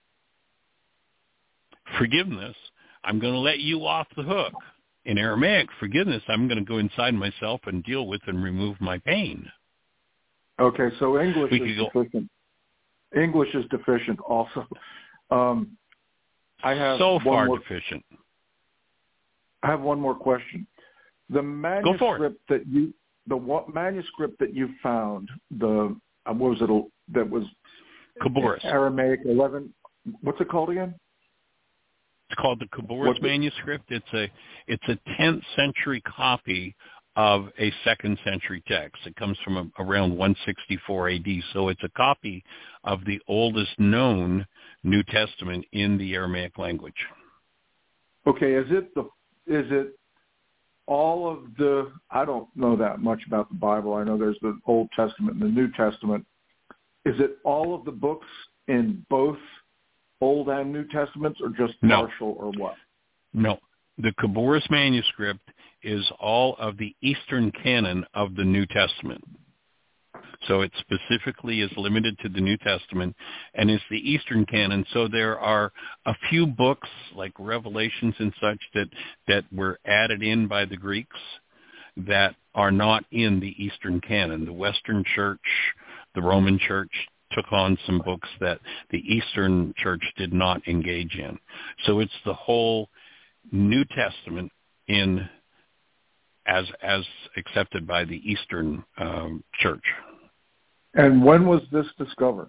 Forgiveness, I'm going to let you off the hook. In Aramaic, forgiveness, I'm going to go inside myself and deal with and remove my pain. Okay, so English we is go, deficient. English is deficient also. Um, I have so one far more, deficient. I have one more question. The manuscript that you, the what manuscript that you found, the uh, what was it? That was Khabouris. Aramaic eleven. What's it called again? It's called the Khabouris manuscript. It's a it's a tenth century copy of a second century text. It comes from a, around one sixty-four A D. So it's a copy of the oldest known New Testament in the Aramaic language. Okay, is it the is it all of the, I don't know that much about the Bible. I know there's the Old Testament and the New Testament. Is it all of the books in both Old and New Testaments, or just no. partial, or what? No. The Khabouris manuscript is all of the Eastern canon of the New Testament. So it specifically is limited to the New Testament and is the Eastern canon. So there are a few books like Revelations and such that, that were added in by the Greeks that are not in the Eastern canon. The Western Church, the Roman Church, took on some books that the Eastern Church did not engage in. So it's the whole New Testament in as as accepted by the Eastern um, Church. And when was this discovered?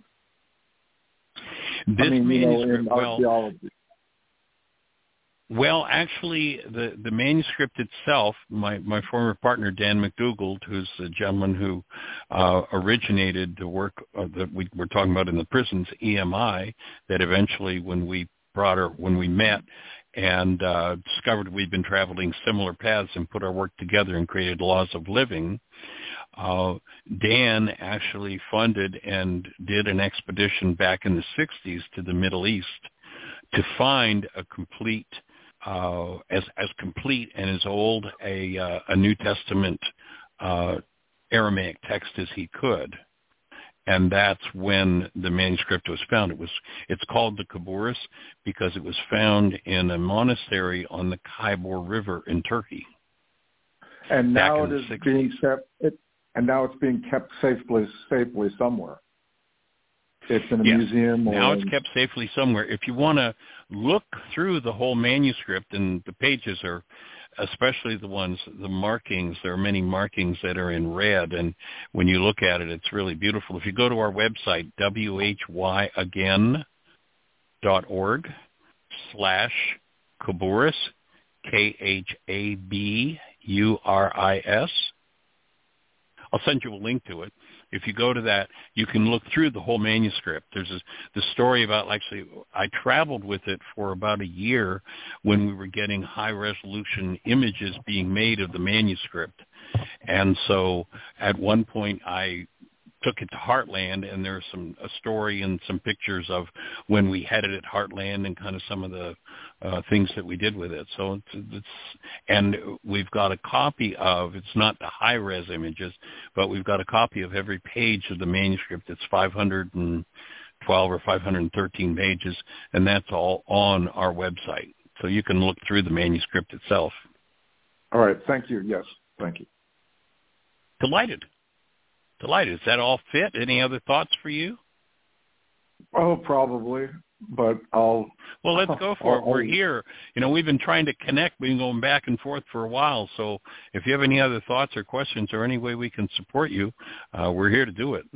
This I mean, manuscript, you know, in well, archaeology. Well, actually, the, the manuscript itself, my, my former partner, Dan McDougald, who's the gentleman who uh, originated the work uh, that we were talking about in the prisons, E M I, that eventually when we brought her, when we met and uh, discovered we'd been traveling similar paths and put our work together and created Laws of Living, uh, Dan actually funded and did an expedition back in the sixties to the Middle East to find a complete Uh, as as complete and as old a uh, a New Testament uh, Aramaic text as he could, and that's when the manuscript was found. It was it's called the Khabouris because it was found in a monastery on the Khabur River in Turkey. And now it is being kept. It, and now it's being kept safely safely somewhere. It's in a yes. museum. Or now it's kept safely somewhere. If you want to look through the whole manuscript, and the pages are, especially the ones, the markings, there are many markings that are in red, and when you look at it, it's really beautiful. If you go to our website, w h y again dot org slash Khabouris, K H A B U R I S, I'll send you a link to it. If you go to that, you can look through the whole manuscript. There's a, the story about, actually, I traveled with it for about a year when we were getting high-resolution images being made of the manuscript. And so at one point I took it to Heartland, and there's some a story and some pictures of when we had it at Heartland and kind of some of the uh, things that we did with it. So it's, it's and we've got a copy of, it's not the high-res images, but we've got a copy of every page of the manuscript. It's five hundred twelve or five hundred thirteen pages, and that's all on our website. So you can look through the manuscript itself. All right. Thank you. Yes. Thank you. Delighted. Delighted. Does that all fit? Any other thoughts for you? Oh, probably, but I'll... Well, let's go for I'll, it. We're here. You know, we've been trying to connect. We've been going back and forth for a while. So if you have any other thoughts or questions or any way we can support you, uh, we're here to do it.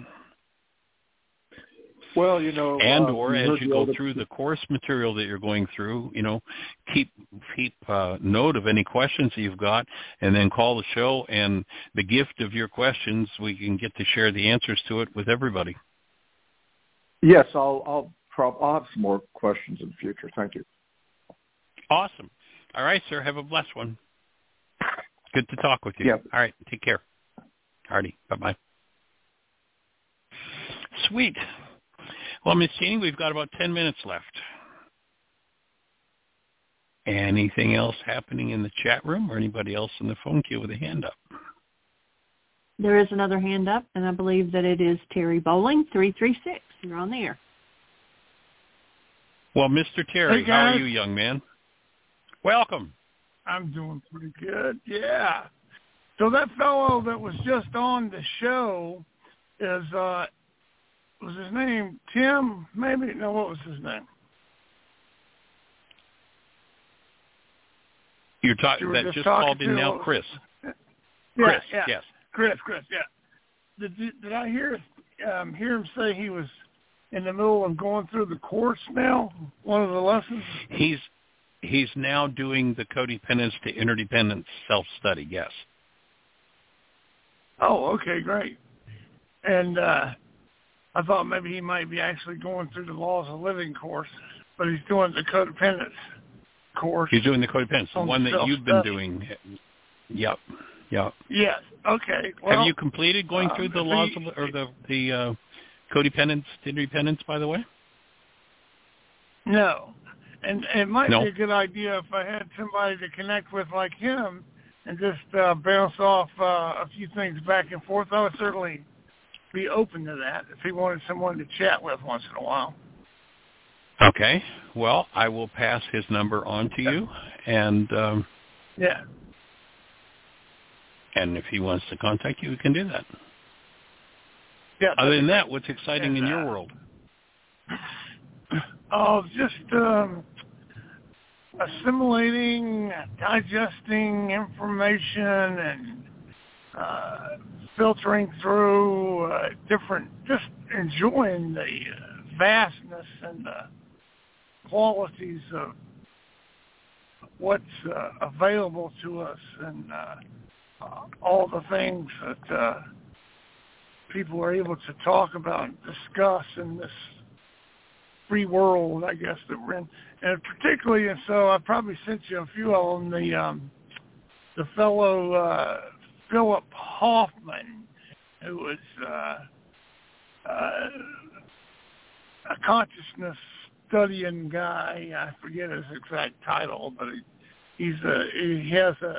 Well, you know... And uh, or you as you go other... through the course material that you're going through, you know, keep keep uh, note of any questions that you've got and then call the show. And the gift of your questions, we can get to share the answers to it with everybody. Yes, I'll... I'll Prob- I'll have some more questions in the future. Thank you. Awesome. All right, sir. Have a blessed one. Good to talk with you. Yep. All right. Take care. Hardy. Bye-bye. Sweet. Well, Miss Jeannie, we've got about ten minutes left. Anything else happening in the chat room or anybody else in the phone queue with a hand up? There is another hand up, and I believe that it is Terry Bowling, three three six. You're on the air. Well, Mister Terry, hey how are you, young man? Welcome. I'm doing pretty good, yeah. So that fellow that was just on the show is, uh, was his name Tim, maybe? No, what was his name? You're talking, you that just, just called in now, Chris. Yeah, Chris, yeah. yes. Chris, Chris, yeah. Did, did, did I hear, um, hear him say he was in the middle of going through the course now, one of the lessons? He's he's now doing the codependence to interdependence self-study, yes. Oh, okay, great. And uh, I thought maybe he might be actually going through the Laws of Living course, but he's doing the codependence course. He's doing the codependence, the on one that self-study. you've been doing. Yep, yep. Yes, okay. Well, have you completed going um, through the he, laws of, or the, the uh, codependence to interdependence, by the way? No. And, and it might no. be a good idea if I had somebody to connect with like him and just uh, bounce off uh, a few things back and forth. I would certainly be open to that if he wanted someone to chat with once in a while. Okay. Well, I will pass his number on to you, and um, yeah. And if he wants to contact you, he can do that. Yeah. Other than that, what's exciting and, in uh, your world? Oh, just um, assimilating, digesting information, and uh, filtering through uh, different, just enjoying the uh, vastness and the qualities of what's uh, available to us, and uh, uh, all the things that uh, people are able to talk about and discuss in this free world, I guess, that we're in. And particularly, and so I probably sent you a few of them, the, um, the fellow uh, Philip Hoffman, who was uh, uh, a consciousness studying guy. I forget his exact title, but he, he's a, he has a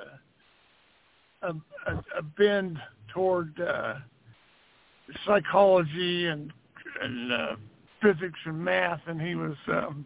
a, a, a bend toward uh, psychology and, and uh, physics and math, and he was um,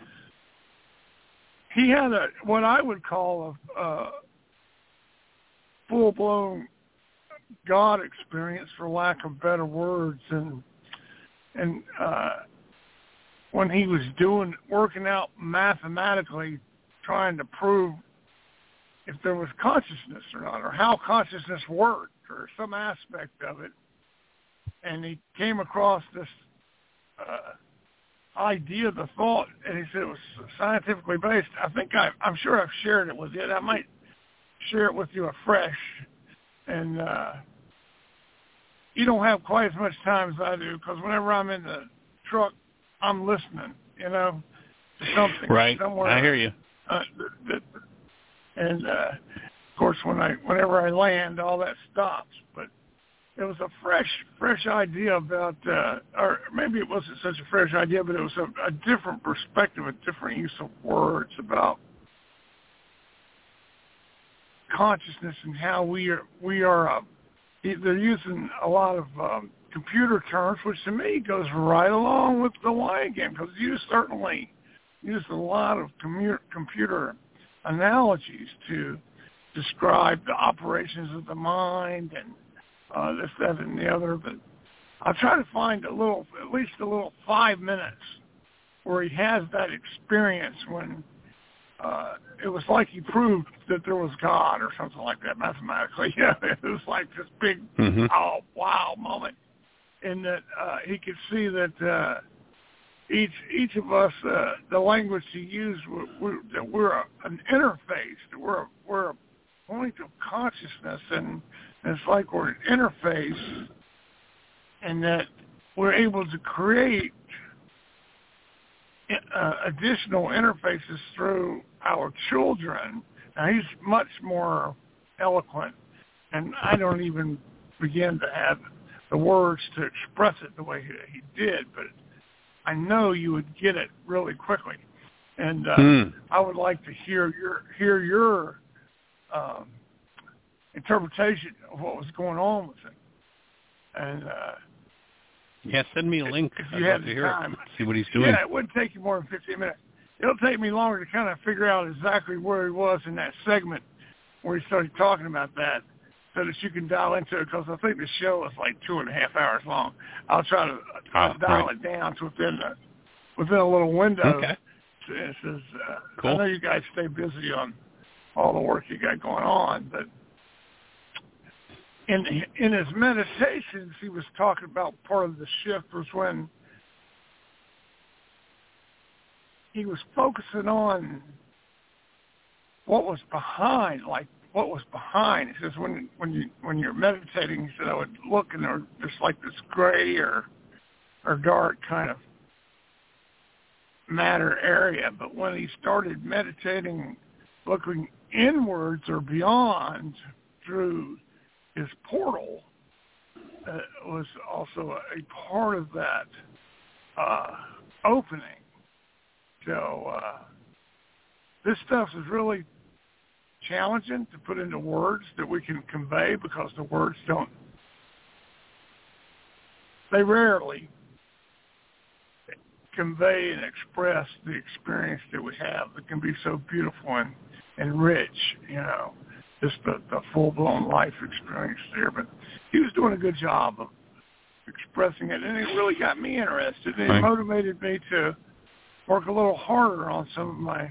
he had a what I would call a, a full-blown God experience, for lack of better words, and and uh, when he was doing working out mathematically, trying to prove if there was consciousness or not, or how consciousness worked, or some aspect of it, and he came across this Uh, idea, the thought, and he said it was scientifically based. I think I, I'm sure I've shared it with you. And I might share it with you afresh. And uh, you don't have quite as much time as I do, because whenever I'm in the truck, I'm listening, you know, to something. Right. Somewhere. I hear you. Uh, and uh, of course, when I, whenever I land, all that stops. But it was a fresh, fresh idea about, uh, or maybe it wasn't such a fresh idea, but it was a, a different perspective, a different use of words about consciousness and how we are, we are, uh, they're using a lot of um, computer terms, which to me goes right along with the why game, because you certainly use a lot of commu- computer analogies to describe the operations of the mind and uh, this, that, and the other. But I'll try to find a little, at least a little five minutes where he has that experience when uh, it was like he proved that there was God or something like that mathematically. Yeah, it was like this big, mm-hmm. oh, wow moment. And that uh, he could see that uh, each each of us, uh, the language he used, we're, we're, that we're a, an interface, that we're a, we're a point of consciousness, and, and it's like we're an interface, and that we're able to create uh, additional interfaces through our children. Now, he's much more eloquent, and I don't even begin to have the words to express it the way he, he did, but I know you would get it really quickly. And uh, mm. I would like to hear your hear your um, interpretation of what was going on with it. And uh, yeah, send me a link. If you I'd had the time, see what he's doing. Yeah, it wouldn't take you more than fifteen minutes. It'll take me longer to kind of figure out exactly where he was in that segment where he started talking about that, so that you can dial into it, because I think the show is like two and a half hours long. I'll try to uh, dial right. it down to within a, within a little window. Okay. It says, uh, cool. I know you guys stay busy on all the work you got going on, but in in his meditations, he was talking about part of the shift was when he was focusing on what was behind, like what was behind. He says when when you when you're meditating, he said I would look and there there's like this gray or or dark kind of matter area. But when he started meditating, looking inwards or beyond through his portal, uh, was also a part of that uh, opening. So uh, this stuff is really challenging to put into words that we can convey, because the words don't, they rarely convey and express the experience that we have that can be so beautiful and, and rich, you know, just the, the full-blown life experience there. But he was doing a good job of expressing it, and it really got me interested. And it motivated me to work a little harder on some of my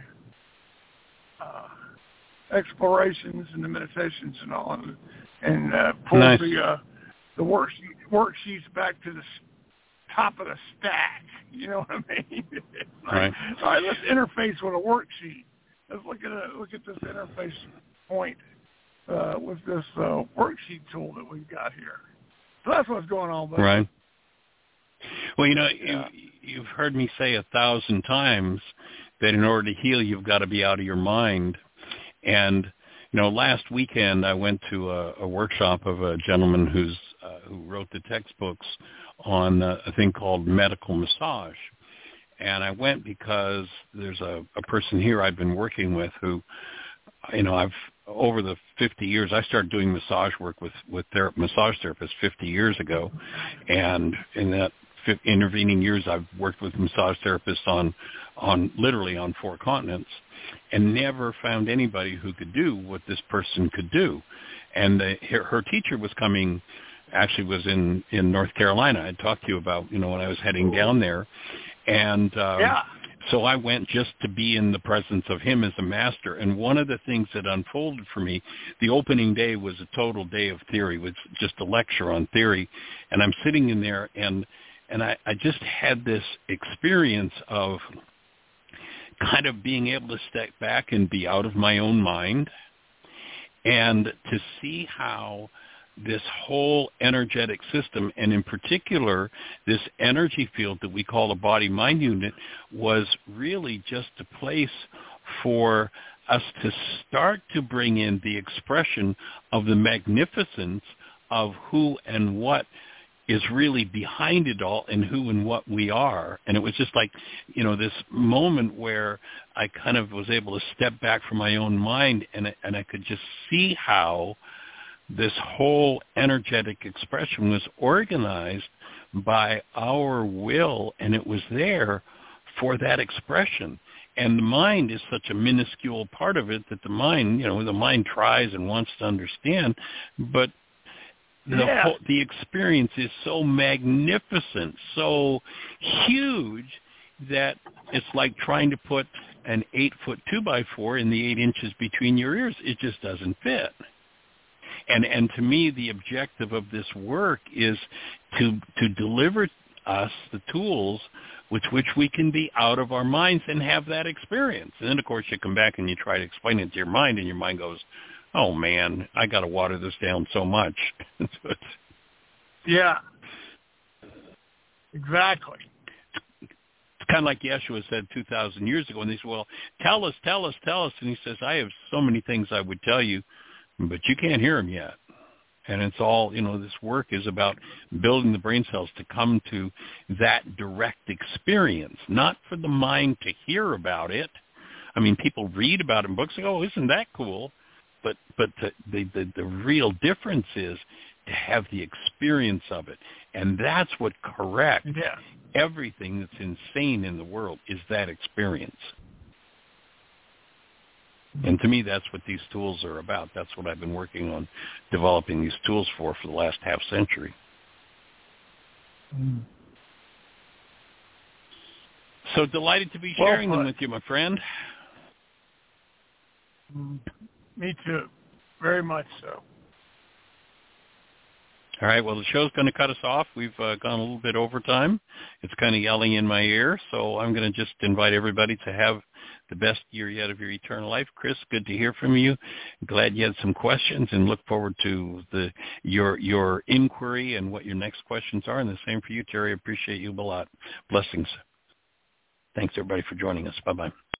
uh, explorations and the meditations and all, and, and uh, pull nice. the uh, the worksheet, worksheets back to the top of the stack. You know what I mean? like, right. All right, let's interface with a worksheet. Let's look at a, look at this interface point uh, with this uh, worksheet tool that we've got here. So that's what's going on. Buddy. Right. Well, you know, yeah. you, you've heard me say a thousand times that in order to heal, you've got to be out of your mind. And, you know, last weekend I went to a, a workshop of a gentleman who's uh, who wrote the textbooks on uh, a thing called medical massage. And I went because there's a, a person here I've been working with who, you know, I've, over the fifty years, I started doing massage work with, with ther- massage therapists fifty years ago. And in that f- intervening years, I've worked with massage therapists on, on literally on four continents, and never found anybody who could do what this person could do. And the, her, her teacher was coming, actually was in, in North Carolina. I talked to you about, you know, when I was heading down there. And um, yeah. so I went just to be in the presence of him as a master. And one of the things that unfolded for me, the opening day was a total day of theory, was just a lecture on theory. And I'm sitting in there, and and I, I just had this experience of kind of being able to step back and be out of my own mind, and to see how this whole energetic system, and in particular this energy field that we call a body-mind unit, was really just a place for us to start to bring in the expression of the magnificence of who and what is really behind it all, and who and what we are. And it was just like, you know, this moment where I kind of was able to step back from my own mind, and and I could just see how this whole energetic expression was organized by our will, and it was there for that expression. And the mind is such a minuscule part of it that the mind, you know, the mind tries and wants to understand, but the yeah. whole, the experience is so magnificent, so huge that it's like trying to put an eight-foot two-by-four in the eight inches between your ears. It just doesn't fit. And and to me, the objective of this work is to to deliver us the tools with which we can be out of our minds and have that experience. And then, of course, you come back and you try to explain it to your mind, and your mind goes, oh, man, I got to water this down so much. Yeah, exactly. It's kind of like Yeshua said two thousand years ago, and they said, well, tell us, tell us, tell us. And he says, I have so many things I would tell you, but you can't hear them yet. And it's all, you know, this work is about building the brain cells to come to that direct experience, not for the mind to hear about it. I mean, people read about it in books and go, oh, isn't that cool? But but the, the, the, the real difference is to have the experience of it. And that's what corrects yeah. everything that's insane in the world is that experience. And to me, that's what these tools are about. That's what I've been working on developing these tools for for the last half century. Mm. So delighted to be Well, sharing uh, them with you, my friend. Mm. Me too. Very much so. All right, well, the show's going to cut us off. We've uh, gone a little bit over time. It's kind of yelling in my ear, so I'm going to just invite everybody to have the best year yet of your eternal life. Chris, good to hear from you. Glad you had some questions, and look forward to the your your inquiry and what your next questions are. And the same for you, Terry. I appreciate you a lot. Blessings. Thanks, everybody, for joining us. Bye-bye.